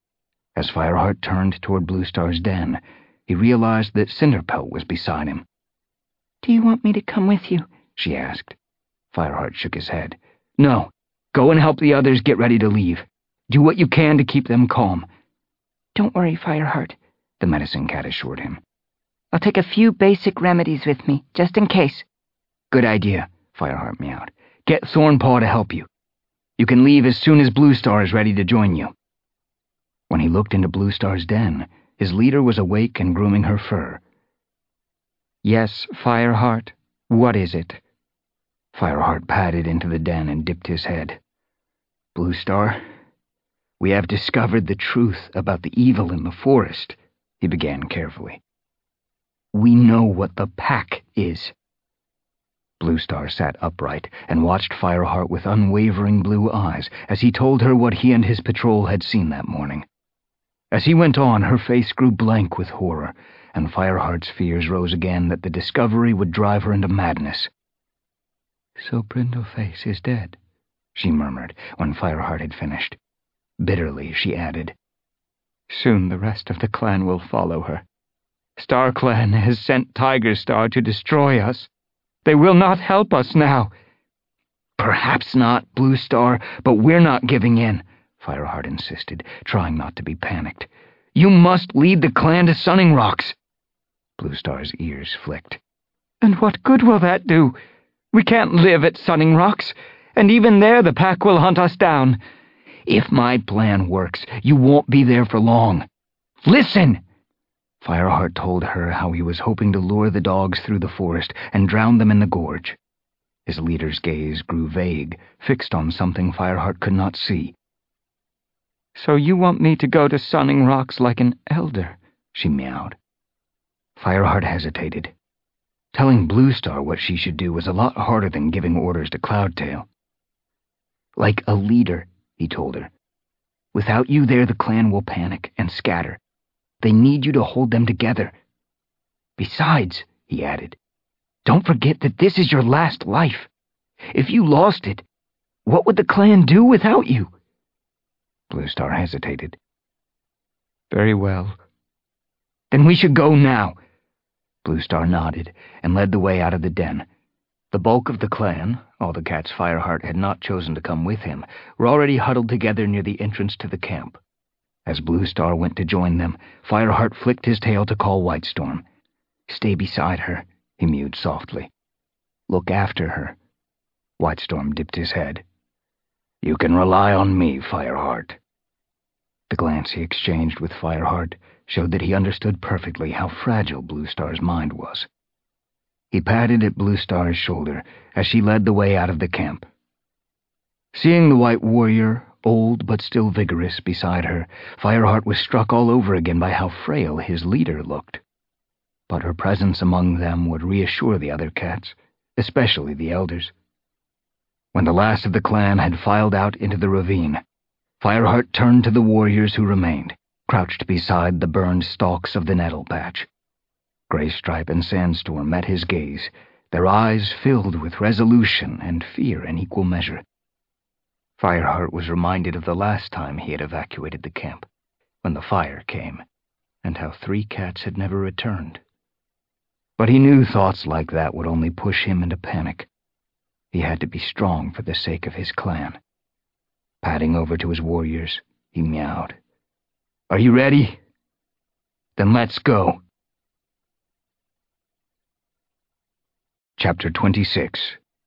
As Fireheart turned toward Bluestar's den, he realized that Cinderpelt was beside him. Do you want me to come with you? She asked. Fireheart shook his head. No, go and help the others get ready to leave. Do what you can to keep them calm. Don't worry, Fireheart, the medicine cat assured him. I'll take a few basic remedies with me, just in case. Good idea, Fireheart meowed. Get Thornpaw to help you. You can leave as soon as Bluestar is ready to join you. When he looked into Bluestar's den, his leader was awake and grooming her fur. Yes, Fireheart, what is it? Fireheart padded into the den and dipped his head. Bluestar, we have discovered the truth about the evil in the forest, he began carefully. We know what the pack is. Bluestar sat upright and watched Fireheart with unwavering blue eyes as he told her what he and his patrol had seen that morning. As he went on, her face grew blank with horror, and Fireheart's fears rose again that the discovery would drive her into madness. So Brindleface is dead, she murmured when Fireheart had finished. Bitterly, she added, Soon the rest of the clan will follow her. StarClan has sent Tiger Star to destroy us. They will not help us now. Perhaps not, Blue Star, but we're not giving in, Fireheart insisted, trying not to be panicked. You must lead the clan to Sunning Rocks. Blue Star's ears flicked. And what good will that do? We can't live at Sunning Rocks, and even there the pack will hunt us down. If my plan works, you won't be there for long. Listen! Fireheart told her how he was hoping to lure the dogs through the forest and drown them in the gorge. His leader's gaze grew vague, fixed on something Fireheart could not see. So you want me to go to Sunning Rocks like an elder? She meowed. Fireheart hesitated. Telling Blue Star what she should do was a lot harder than giving orders to Cloudtail. Like a leader, he told her. Without you there, the clan will panic and scatter. They need you to hold them together. Besides, he added, don't forget that this is your last life. If you lost it, what would the clan do without you? Blue Star hesitated. Very well. Then we should go now. Blue Star nodded and led the way out of the den. The bulk of the clan, all the cats Fireheart had not chosen to come with him, were already huddled together near the entrance to the camp. As Blue Star went to join them, Fireheart flicked his tail to call Whitestorm. Stay beside her, he mewed softly. Look after her. Whitestorm dipped his head. You can rely on me, Fireheart. The glance he exchanged with Fireheart showed that he understood perfectly how fragile Blue Star's mind was. He patted at Blue Star's shoulder as she led the way out of the camp. Seeing the white warrior, old but still vigorous, beside her, Fireheart was struck all over again by how frail his leader looked. But her presence among them would reassure the other cats, especially the elders. When the last of the clan had filed out into the ravine, Fireheart turned to the warriors who remained, crouched beside the burned stalks of the nettle patch. Graystripe and Sandstorm met his gaze, their eyes filled with resolution and fear in equal measure. Fireheart was reminded of the last time he had evacuated the camp, when the fire came, and how three cats had never returned. But he knew thoughts like that would only push him into panic. He had to be strong for the sake of his clan. Padding over to his warriors, he meowed. Are you ready? Then let's go. Chapter twenty-six.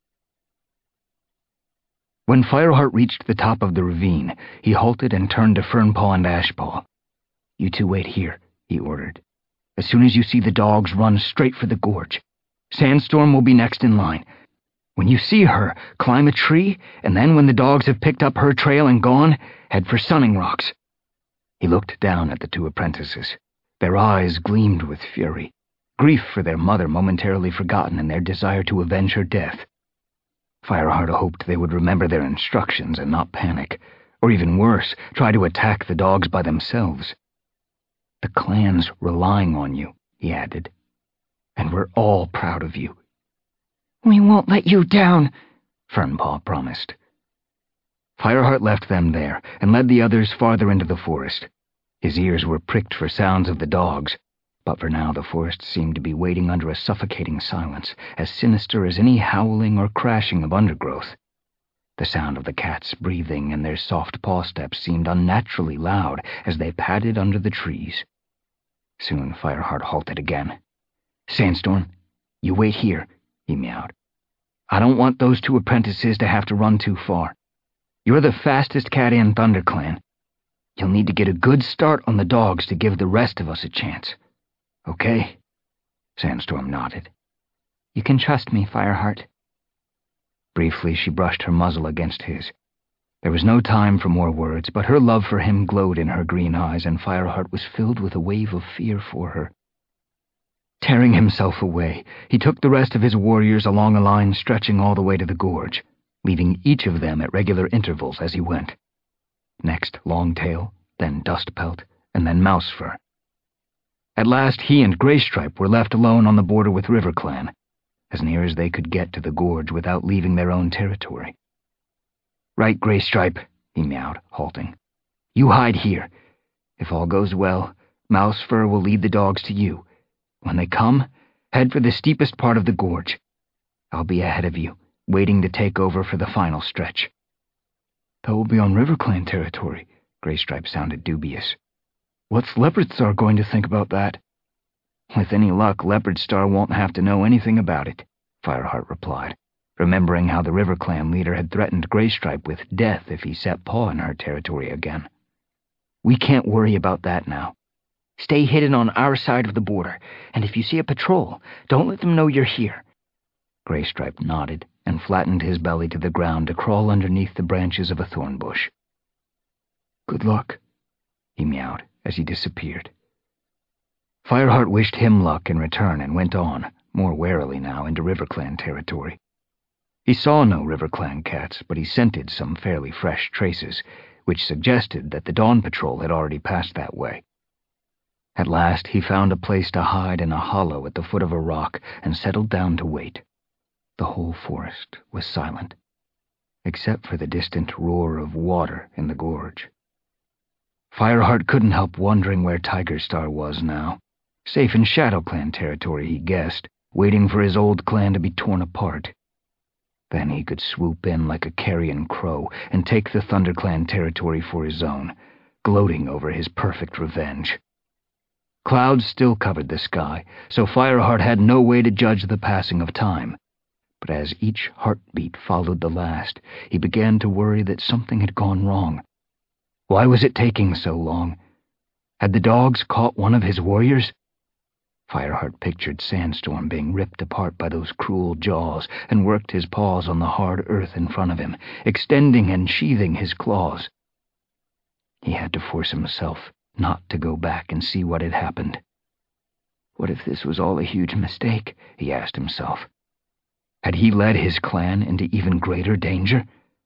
When Fireheart reached the top of the ravine, he halted and turned to Fernpaw and Ashpaw. You two wait here, he ordered. As soon as you see the dogs, run straight for the gorge. Sandstorm will be next in line. When you see her, climb a tree, and then when the dogs have picked up her trail and gone, head for Sunning Rocks. He looked down at the two apprentices. Their eyes gleamed with fury, grief for their mother momentarily forgotten in their desire to avenge her death. Fireheart hoped they would remember their instructions and not panic, or even worse, try to attack the dogs by themselves. The clan's relying on you, he added, and we're all proud of you. We won't let you down, Fernpaw promised. Fireheart left them there and led the others farther into the forest. His ears were pricked for sounds of the dogs, but for now the forest seemed to be waiting under a suffocating silence, as sinister as any howling or crashing of undergrowth. The sound of the cats breathing and their soft paw steps seemed unnaturally loud as they padded under the trees. Soon Fireheart halted again. Sandstorm, you wait here, he meowed. I don't want those two apprentices to have to run too far. You're the fastest cat in ThunderClan. You'll need to get a good start on the dogs to give the rest of us a chance. Okay? Sandstorm nodded. You can trust me, Fireheart. Briefly, she brushed her muzzle against his. There was no time for more words, but her love for him glowed in her green eyes, and Fireheart was filled with a wave of fear for her. Tearing himself away, he took the rest of his warriors along a line stretching all the way to the gorge, leaving each of them at regular intervals as he went. Next Longtail, then Dustpelt, and then Mousefur. At last he and Graystripe were left alone on the border with RiverClan, as near as they could get to the gorge without leaving their own territory. Right, Graystripe, he meowed, halting. You hide here. If all goes well, Mousefur will lead the dogs to you. When they come, head for the steepest part of the gorge. I'll be ahead of you, waiting to take over for the final stretch. That will be on RiverClan territory, Graystripe sounded dubious. What's Leopardstar going to think about that? With any luck, Leopardstar won't have to know anything about it, Fireheart replied, remembering how the RiverClan leader had threatened Graystripe with death if he set paw in her territory again. We can't worry about that now. Stay hidden on our side of the border, and if you see a patrol, don't let them know you're here. Graystripe nodded and flattened his belly to the ground to crawl underneath the branches of a thorn bush. Good luck, he meowed as he disappeared. Fireheart wished him luck in return and went on, more warily now, into RiverClan territory. He saw no RiverClan cats, but he scented some fairly fresh traces, which suggested that the Dawn Patrol had already passed that way. At last he found a place to hide in a hollow at the foot of a rock and settled down to wait. The whole forest was silent, except for the distant roar of water in the gorge. Fireheart couldn't help wondering where Tigerstar was now. Safe in ShadowClan territory, he guessed, waiting for his old clan to be torn apart. Then he could swoop in like a carrion crow and take the ThunderClan territory for his own, gloating over his perfect revenge. Clouds still covered the sky, so Fireheart had no way to judge the passing of time. But as each heartbeat followed the last, he began to worry that something had gone wrong. Why was it taking so long? Had the dogs caught one of his warriors? Fireheart pictured Sandstorm being ripped apart by those cruel jaws and worked his paws on the hard earth in front of him, extending and sheathing his claws. He had to force himself not to go back and see what had happened. What if this was all a huge mistake, he asked himself. Had he led his clan into even greater danger?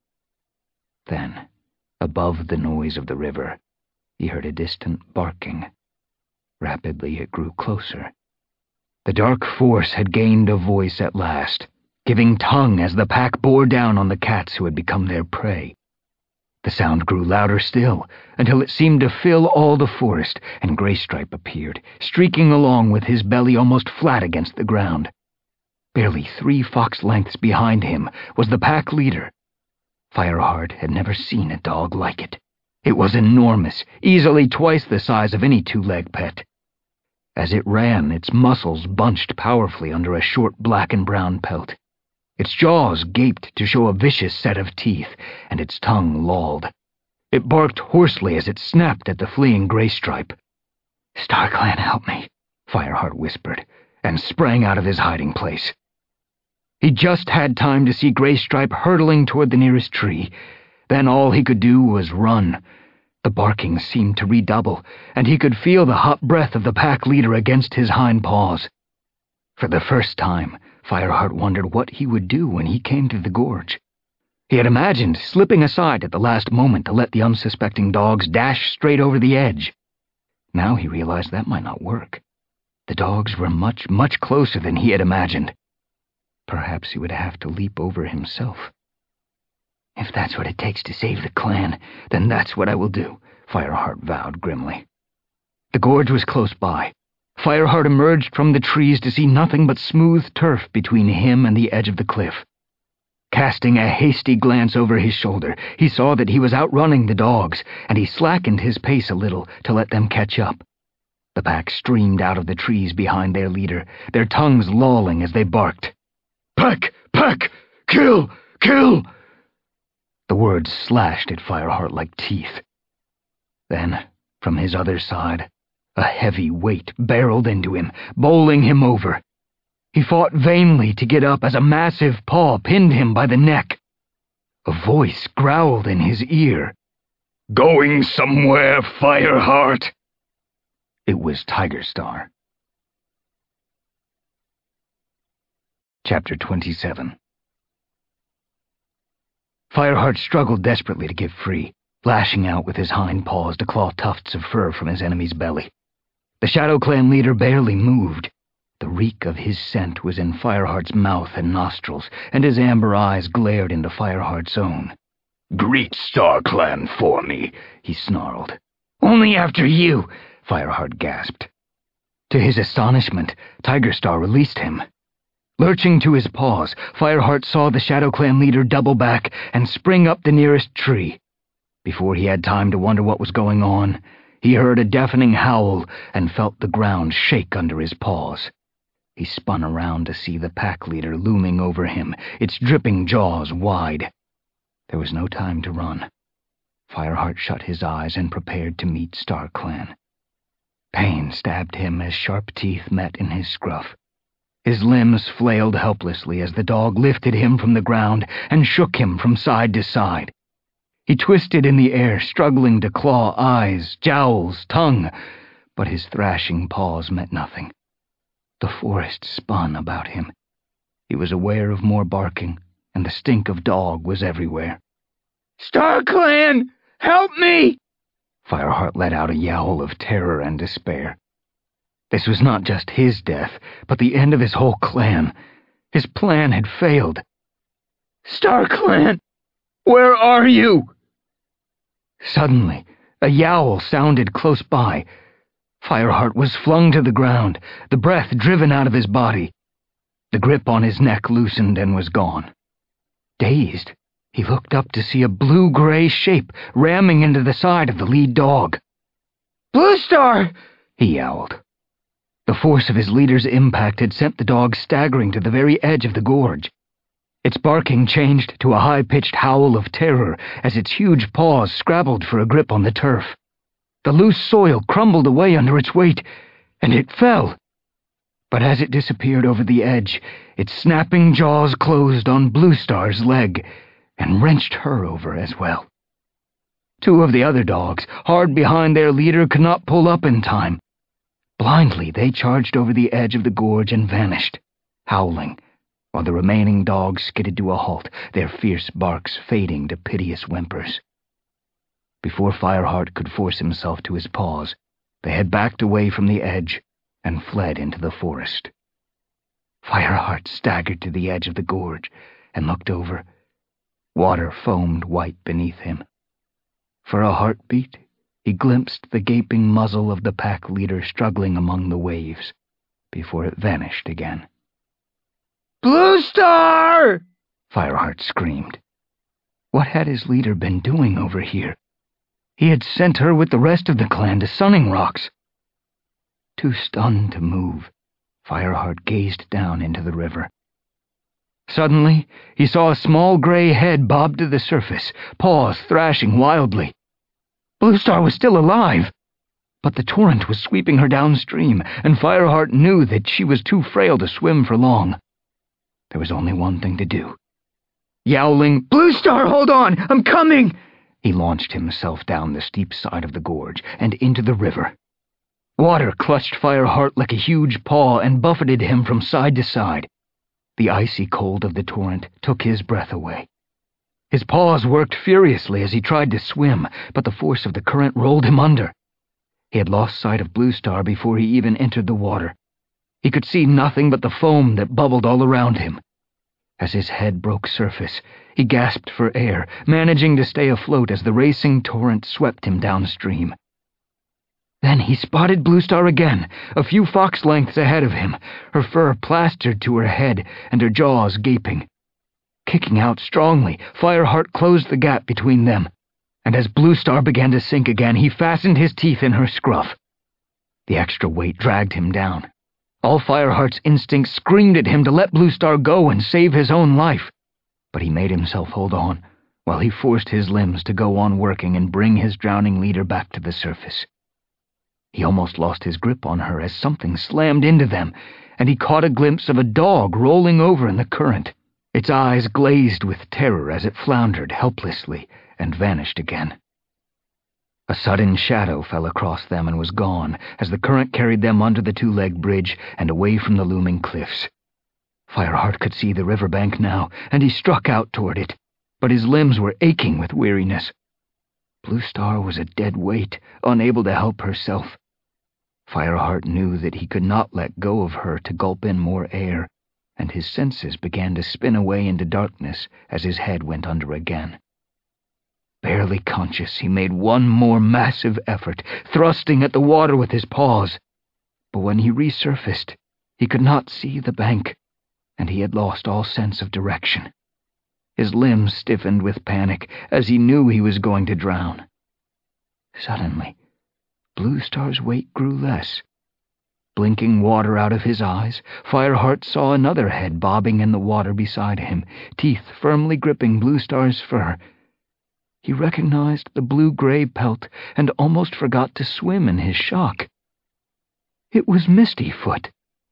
Then, above the noise of the river, he heard a distant barking. Rapidly it grew closer. The dark force had gained a voice at last, giving tongue as the pack bore down on the cats who had become their prey. The sound grew louder still, until it seemed to fill all the forest, and Graystripe appeared, streaking along with his belly almost flat against the ground. Barely three fox lengths behind him was the pack leader. Fireheart had never seen a dog like it. It was enormous, easily twice the size of any two-leg pet. As it ran, its muscles bunched powerfully under a short black and brown pelt. Its jaws gaped to show a vicious set of teeth, and its tongue lolled. It barked hoarsely as it snapped at the fleeing Graystripe. "StarClan, help me," Fireheart whispered, and sprang out of his hiding place. He just had time to see Graystripe hurtling toward the nearest tree. Then all he could do was run. The barking seemed to redouble, and he could feel the hot breath of the pack leader against his hind paws. For the first time, Fireheart wondered what he would do when he came to the gorge. He had imagined slipping aside at the last moment to let the unsuspecting dogs dash straight over the edge. Now he realized that might not work. The dogs were much, much closer than he had imagined. Perhaps he would have to leap over himself. "If that's what it takes to save the clan, then that's what I will do," Fireheart vowed grimly. The gorge was close by. Fireheart emerged from the trees to see nothing but smooth turf between him and the edge of the cliff. Casting a hasty glance over his shoulder, he saw that he was outrunning the dogs, and he slackened his pace a little to let them catch up. The pack streamed out of the trees behind their leader, their tongues lolling as they barked. "Pack! Pack! Kill! Kill!" The words slashed at Fireheart like teeth. Then, from his other side, a heavy weight barreled into him, bowling him over. He fought vainly to get up as a massive paw pinned him by the neck. A voice growled in his ear. "Going somewhere, Fireheart?" It was Tigerstar. Chapter twenty-seven. Fireheart struggled desperately to get free, lashing out with his hind paws to claw tufts of fur from his enemy's belly. The ShadowClan leader barely moved. The reek of his scent was in Fireheart's mouth and nostrils, and his amber eyes glared into Fireheart's own. "Greet StarClan for me," he snarled. "Only after you," Fireheart gasped. To his astonishment, Tigerstar released him. Lurching to his paws, Fireheart saw the Shadow Clan leader double back and spring up the nearest tree. Before he had time to wonder what was going on, he heard a deafening howl and felt the ground shake under his paws. He spun around to see the pack leader looming over him, its dripping jaws wide. There was no time to run. Fireheart shut his eyes and prepared to meet StarClan. Pain stabbed him as sharp teeth met in his scruff. His limbs flailed helplessly as the dog lifted him from the ground and shook him from side to side. He twisted in the air, struggling to claw eyes, jowls, tongue, but his thrashing paws met nothing. The forest spun about him. He was aware of more barking, and the stink of dog was everywhere. "StarClan, help me!" Fireheart let out a yowl of terror and despair. This was not just his death, but the end of his whole clan. His plan had failed. "StarClan, where are you?" Suddenly, a yowl sounded close by. Fireheart was flung to the ground, the breath driven out of his body. The grip on his neck loosened and was gone. Dazed, he looked up to see a blue-gray shape ramming into the side of the lead dog. "Bluestar!" he yowled. The force of his leader's impact had sent the dog staggering to the very edge of the gorge. Its barking changed to a high-pitched howl of terror as its huge paws scrabbled for a grip on the turf. The loose soil crumbled away under its weight, and it fell. But as it disappeared over the edge, its snapping jaws closed on Bluestar's leg and wrenched her over as well. Two of the other dogs, hard behind their leader, could not pull up in time. Blindly, they charged over the edge of the gorge and vanished, howling, while the remaining dogs skidded to a halt, their fierce barks fading to piteous whimpers. Before Fireheart could force himself to his paws, they had backed away from the edge and fled into the forest. Fireheart staggered to the edge of the gorge and looked over. Water foamed white beneath him. For a heartbeat, he glimpsed the gaping muzzle of the pack leader struggling among the waves, before it vanished again. "Bluestar!" Fireheart screamed. What had his leader been doing over here? He had sent her with the rest of the clan to Sunning Rocks. Too stunned to move, Fireheart gazed down into the river. Suddenly, he saw a small gray head bob to the surface, paws thrashing wildly. Bluestar was still alive, but the torrent was sweeping her downstream, and Fireheart knew that she was too frail to swim for long. There was only one thing to do. Yowling, "Bluestar, hold on! I'm coming!" he launched himself down the steep side of the gorge and into the river. Water clutched Fireheart like a huge paw and buffeted him from side to side. The icy cold of the torrent took his breath away. His paws worked furiously as he tried to swim, but the force of the current rolled him under. He had lost sight of Bluestar before he even entered the water. He could see nothing but the foam that bubbled all around him. As his head broke surface, he gasped for air, managing to stay afloat as the racing torrent swept him downstream. Then he spotted Bluestar again, a few fox lengths ahead of him, her fur plastered to her head and her jaws gaping. Kicking out strongly, Fireheart closed the gap between them, and as Bluestar began to sink again, he fastened his teeth in her scruff. The extra weight dragged him down. All Fireheart's instincts screamed at him to let Bluestar go and save his own life, but he made himself hold on, while he forced his limbs to go on working and bring his drowning leader back to the surface. He almost lost his grip on her as something slammed into them, and he caught a glimpse of a dog rolling over in the current. Its eyes glazed with terror as it floundered helplessly and vanished again. A sudden shadow fell across them and was gone as the current carried them under the two-leg bridge and away from the looming cliffs. Fireheart could see the riverbank now, and he struck out toward it, but his limbs were aching with weariness. Bluestar was a dead weight, unable to help herself. Fireheart knew that he could not let go of her to gulp in more air, and his senses began to spin away into darkness as his head went under again. Barely conscious, he made one more massive effort, thrusting at the water with his paws. But when he resurfaced, he could not see the bank. and he had lost all sense of direction. His limbs stiffened with panic as he knew he was going to drown. Suddenly, Bluestar's weight grew less. Blinking water out of his eyes, Fireheart saw another head bobbing in the water beside him, teeth firmly gripping Bluestar's fur. He recognized the blue-gray pelt and almost forgot to swim in his shock. It was Mistyfoot.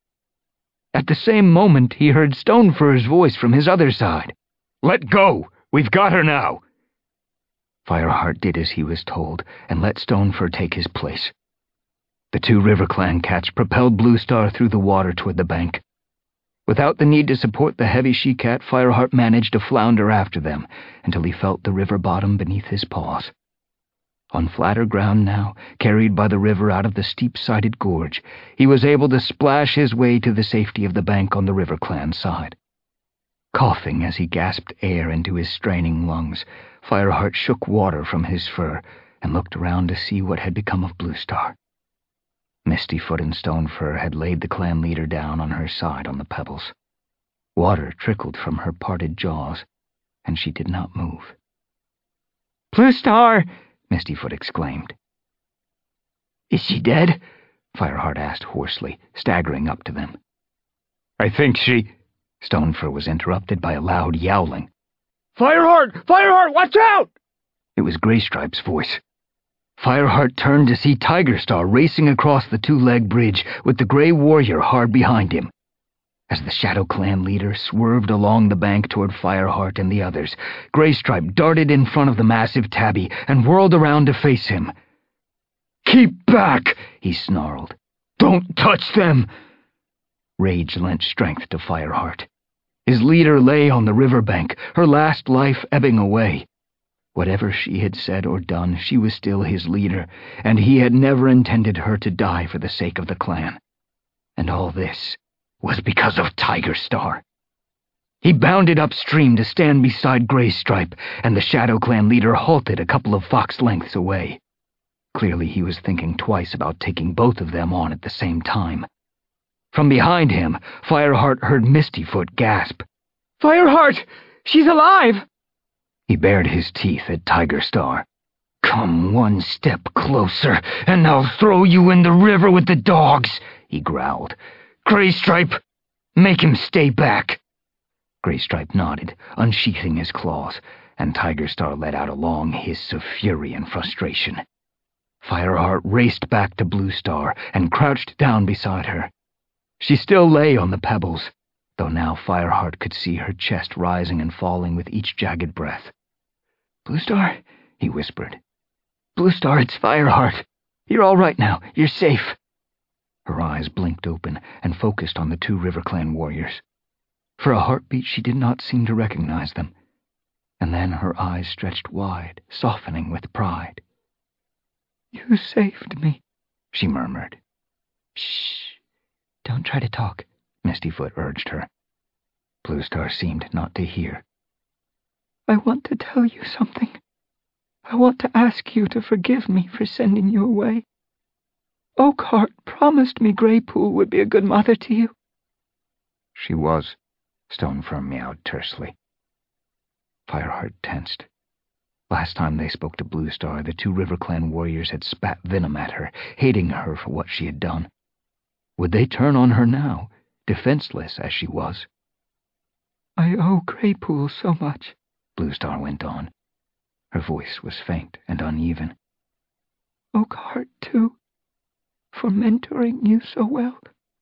At the same moment, he heard Stonefur's voice from his other side. "Let go! We've got her now!" Fireheart did as he was told and let Stonefur take his place. The two RiverClan cats propelled Bluestar through the water toward the bank. Without the need to support the heavy she-cat, Fireheart managed to flounder after them until he felt the river bottom beneath his paws. On flatter ground now, carried by the river out of the steep-sided gorge, he was able to splash his way to the safety of the bank on the RiverClan side. Coughing as he gasped air into his straining lungs, Fireheart shook water from his fur and looked around to see what had become of Bluestar. Mistyfoot and Stonefur had laid the clan leader down on her side on the pebbles. Water trickled from her parted jaws, and she did not move. "Bluestar!" Mistyfoot exclaimed. "Is she dead?" Fireheart asked hoarsely, staggering up to them. "I think she—" Stonefur was interrupted by a loud yowling. "Fireheart! Fireheart, watch out!" It was Graystripe's voice. Fireheart turned to see Tigerstar racing across the two-leg bridge with the Grey Warrior hard behind him. As the Shadow Clan leader swerved along the bank toward Fireheart and the others, Graystripe darted in front of the massive tabby and whirled around to face him. "Keep back!" he snarled. "Don't touch them!" Rage lent strength to Fireheart. His leader lay on the riverbank, her last life ebbing away. Whatever she had said or done, she was still his leader, and he had never intended her to die for the sake of the clan. And all this was because of Tigerstar. He bounded upstream to stand beside Graystripe, and the Shadow Clan leader halted a couple of fox lengths away. Clearly he was thinking twice about taking both of them on at the same time. From behind him, Fireheart heard Mistyfoot gasp. "Fireheart! She's alive!" He bared his teeth at Tigerstar. "Come one step closer, and I'll throw you in the river with the dogs," he growled. "Graystripe, make him stay back." Graystripe nodded, unsheathing his claws, and Tigerstar let out a long hiss of fury and frustration. Fireheart raced back to Bluestar and crouched down beside her. She still lay on the pebbles, though now Fireheart could see her chest rising and falling with each jagged breath. "Bluestar," he whispered. "Bluestar, it's Fireheart. You're all right now. You're safe." Her eyes blinked open and focused on the two RiverClan warriors. For a heartbeat she did not seem to recognize them, and then her eyes stretched wide, softening with pride. "You saved me," she murmured. "Shh! Don't try to talk," Mistyfoot urged her. Bluestar seemed not to hear. "I want to tell you something. I want to ask you to forgive me for sending you away. Oakheart promised me Greypool would be a good mother to you." "She was," Stonefur meowed tersely. Fireheart tensed. Last time they spoke to Bluestar, the two RiverClan warriors had spat venom at her, hating her for what she had done. Would they turn on her now, defenseless as she was? "I owe Greypool so much," Bluestar went on. Her voice was faint and uneven. "Oakheart, too, for mentoring you so well.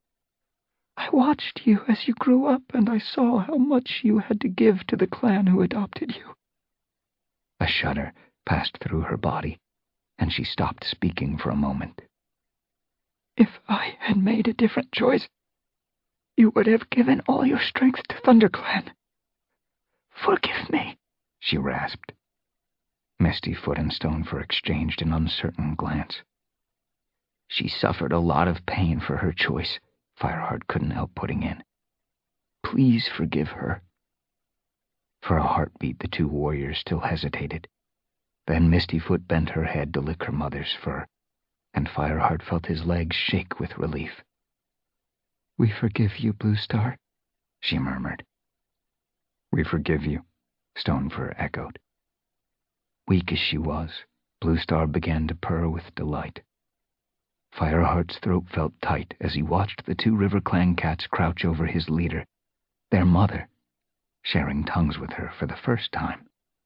I watched you as you grew up, and I saw how much you had to give to the clan who adopted you." A shudder passed through her body, and she stopped speaking for a moment. "If I had made a different choice, you would have given all your strength to ThunderClan. Forgive me," she rasped. Mistyfoot and Stonefur exchanged an uncertain glance. "She suffered a lot of pain for her choice," Fireheart couldn't help putting in. "Please forgive her." For a heartbeat, the two warriors still hesitated. Then Mistyfoot bent her head to lick her mother's fur, and Fireheart felt his legs shake with relief. "We forgive you, Bluestar. she murmured. We forgive you, Stonefur echoed. Weak as she was, Bluestar began to purr with delight. Fireheart's throat felt tight as he watched the two RiverClan cats crouch over his leader, their mother, sharing tongues with her for the first time.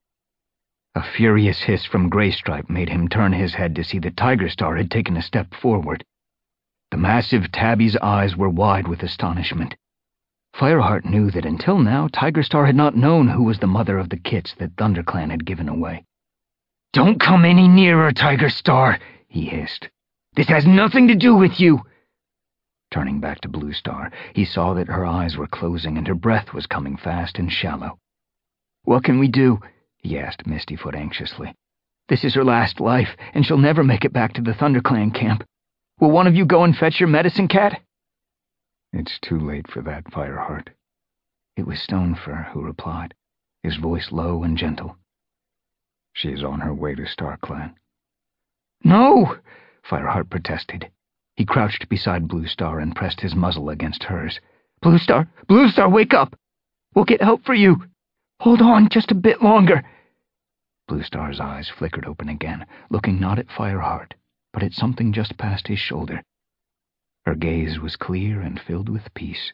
A furious hiss from Graystripe made him turn his head to see that Tigerstar had taken a step forward. The massive tabby's eyes were wide with astonishment. Fireheart knew that until now Tigerstar had not known who was the mother of the kits that ThunderClan had given away. "Don't come any nearer, Tigerstar," he hissed. "This has nothing to do with you." Turning back to Bluestar, he saw that her eyes were closing and her breath was coming fast and shallow. "What can we do?" he asked Mistyfoot anxiously. "This is her last life, and she'll never make it back to the ThunderClan camp. Will one of you go and fetch your medicine cat?" "It's too late for that, Fireheart." It was Stonefur who replied, his voice low and gentle. "She is on her way to StarClan." "No!" Fireheart protested. He crouched beside Bluestar and pressed his muzzle against hers. "Bluestar! Bluestar, wake up! We'll get help for you! Hold on just a bit longer!" Bluestar's eyes flickered open again, looking not at Fireheart, but at something just past his shoulder. Her gaze was clear and filled with peace.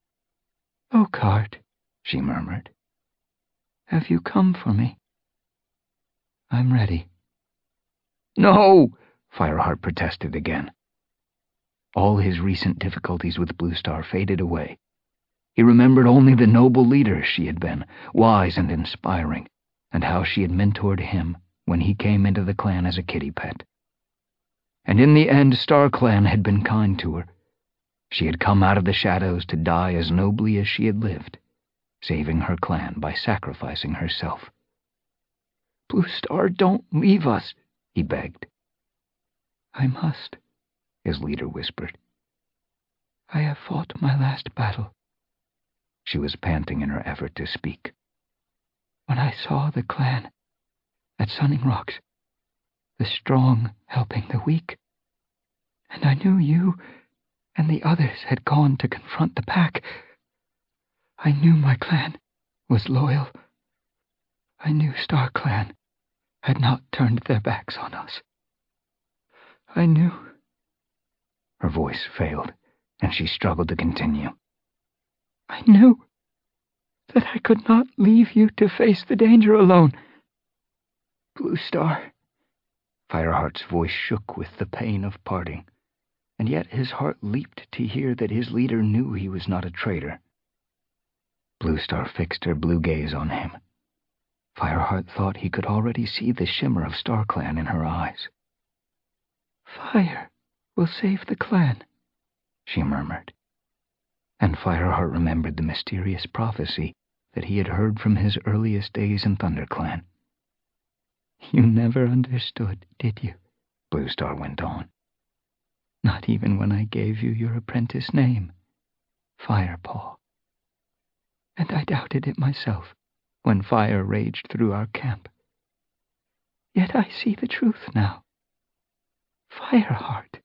"Oakheart," she murmured, "have you come for me? I'm ready." "No!" Fireheart protested again. All his recent difficulties with Bluestar faded away. He remembered only the noble leader she had been, wise and inspiring, and how she had mentored him when he came into the clan as a kitty pet. And in the end, StarClan had been kind to her. She had come out of the shadows to die as nobly as she had lived, saving her clan by sacrificing herself. "Bluestar, don't leave us," he begged. "I must," his leader whispered. "I have fought my last battle." She was panting in her effort to speak. "When I saw the clan at Sunning Rocks, the strong helping the weak, and I knew you and the others had gone to confront the pack, I knew my clan was loyal. I knew StarClan had not turned their backs on us. I knew..." Her voice failed, and she struggled to continue. "I knew that I could not leave you to face the danger alone. Bluestar." Fireheart's voice shook with the pain of parting, and yet his heart leaped to hear that his leader knew he was not a traitor. Bluestar fixed her blue gaze on him. Fireheart thought he could already see the shimmer of StarClan in her eyes. "Fire will save the clan," she murmured. And Fireheart remembered the mysterious prophecy that he had heard from his earliest days in ThunderClan. "You never understood, did you?" Bluestar went on. "Not even when I gave you your apprentice name, Firepaw. And I doubted it myself when fire raged through our camp. Yet I see the truth now. Fireheart,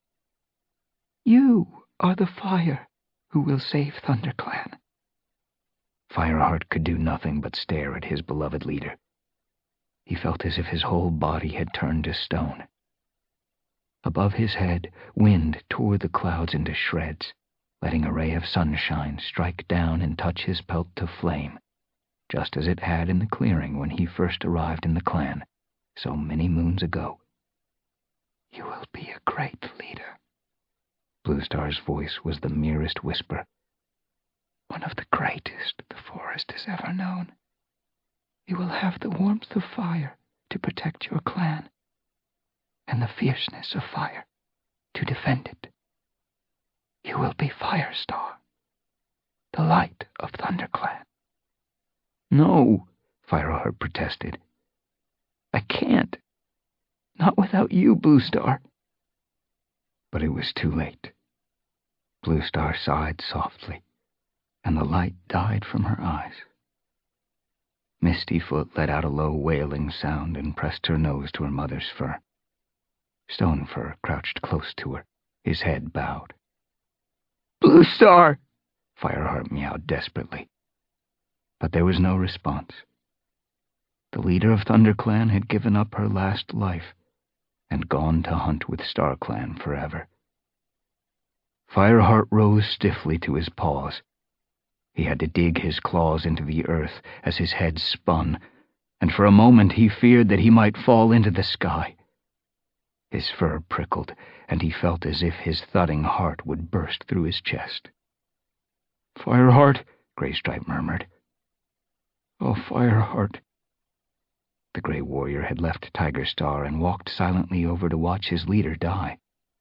you are the fire who will save ThunderClan." Fireheart could do nothing but stare at his beloved leader. He felt as if his whole body had turned to stone. Above his head, wind tore the clouds into shreds, letting a ray of sunshine strike down and touch his pelt to flame, just as it had in the clearing when he first arrived in the clan, so many moons ago. "You will be a great leader." Bluestar's voice was the merest whisper. "One of the greatest the forest has ever known. You will have the warmth of fire to protect your clan, and the fierceness of fire to defend it. You will be Firestar, the light of ThunderClan." "No," Fireheart protested. "I can't. Not without you, Bluestar." But it was too late. Bluestar sighed softly, and the light died from her eyes. Mistyfoot let out a low wailing sound and pressed her nose to her mother's fur. Stonefur crouched close to her, his head bowed. "Bluestar!" Fireheart meowed desperately. But there was no response. The leader of ThunderClan had given up her last life and gone to hunt with StarClan forever. Fireheart rose stiffly to his paws. He had to dig his claws into the earth as his head spun, and for a moment he feared that he might fall into the sky. His fur prickled, and he felt as if his thudding heart would burst through his chest. "Fireheart," Graystripe murmured. "Oh, Fireheart." The Grey Warrior had left Tigerstar and walked silently over to watch his leader die.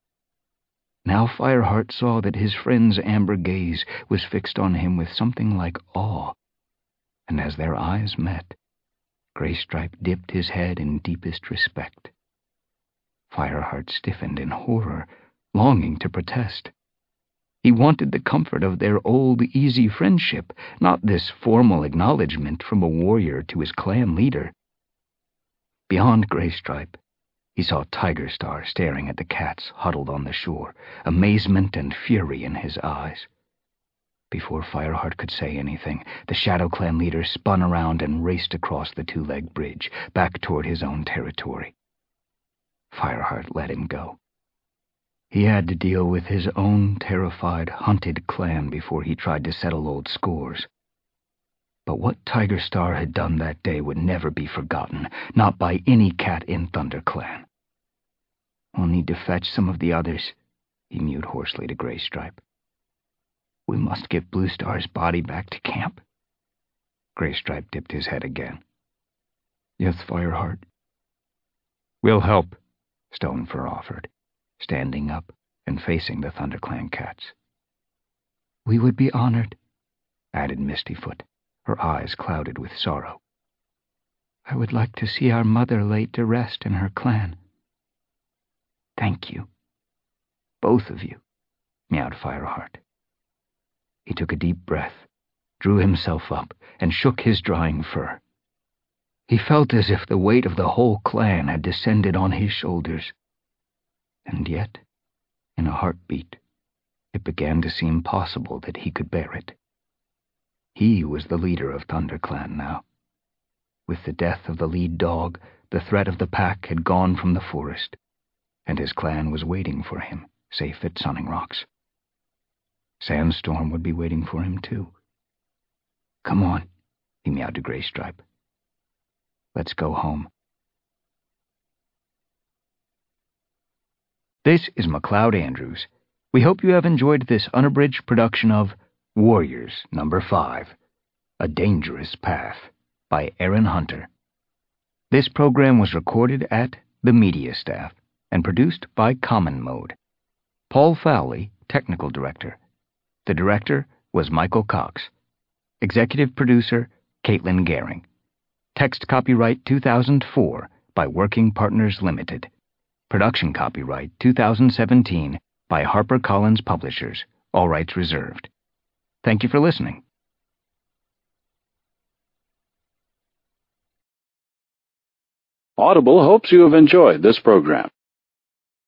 Now Fireheart saw that his friend's amber gaze was fixed on him with something like awe, and as their eyes met, Graystripe dipped his head in deepest respect. Fireheart stiffened in horror, longing to protest. He wanted the comfort of their old, easy friendship, not this formal acknowledgment from a warrior to his clan leader. Beyond Graystripe, he saw Tigerstar staring at the cats huddled on the shore, amazement and fury in his eyes. Before Fireheart could say anything, the Shadow Clan leader spun around and raced across the two-leg bridge, back toward his own territory. Fireheart let him go. He had to deal with his own terrified, hunted clan before he tried to settle old scores. But what Tigerstar had done that day would never be forgotten, not by any cat in ThunderClan. "We'll need to fetch some of the others," he mewed hoarsely to Graystripe. "We must get Bluestar's body back to camp." Graystripe dipped his head again. "Yes, Fireheart." "We'll help," Stonefur offered, standing up and facing the ThunderClan cats. "We would be honored," added Mistyfoot, her eyes clouded with sorrow. "I would like to see our mother laid to rest in her clan." "Thank you, both of you," meowed Fireheart. He took a deep breath, drew himself up, and shook his drying fur. He felt as if the weight of the whole clan had descended on his shoulders. And yet, in a heartbeat, it began to seem possible that he could bear it. He was the leader of ThunderClan now. With the death of the lead dog, the threat of the pack had gone from the forest, and his clan was waiting for him, safe at Sunning Rocks. Sandstorm would be waiting for him, too. "Come on," he meowed to Graystripe. "Let's go home." This is MacLeod Andrews. We hope you have enjoyed this unabridged production of Warriors Number Five, A Dangerous Path, by Aaron Hunter. This program was recorded at the Media Staff and produced by Common Mode. Paul Fowley, Technical Director. The Director was Michael Cox. Executive Producer, Caitlin Gehring. Text copyright two thousand four by Working Partners Limited. Production copyright two thousand seventeen by HarperCollins Publishers. All rights reserved. Thank you for listening. Audible hopes you have enjoyed this program.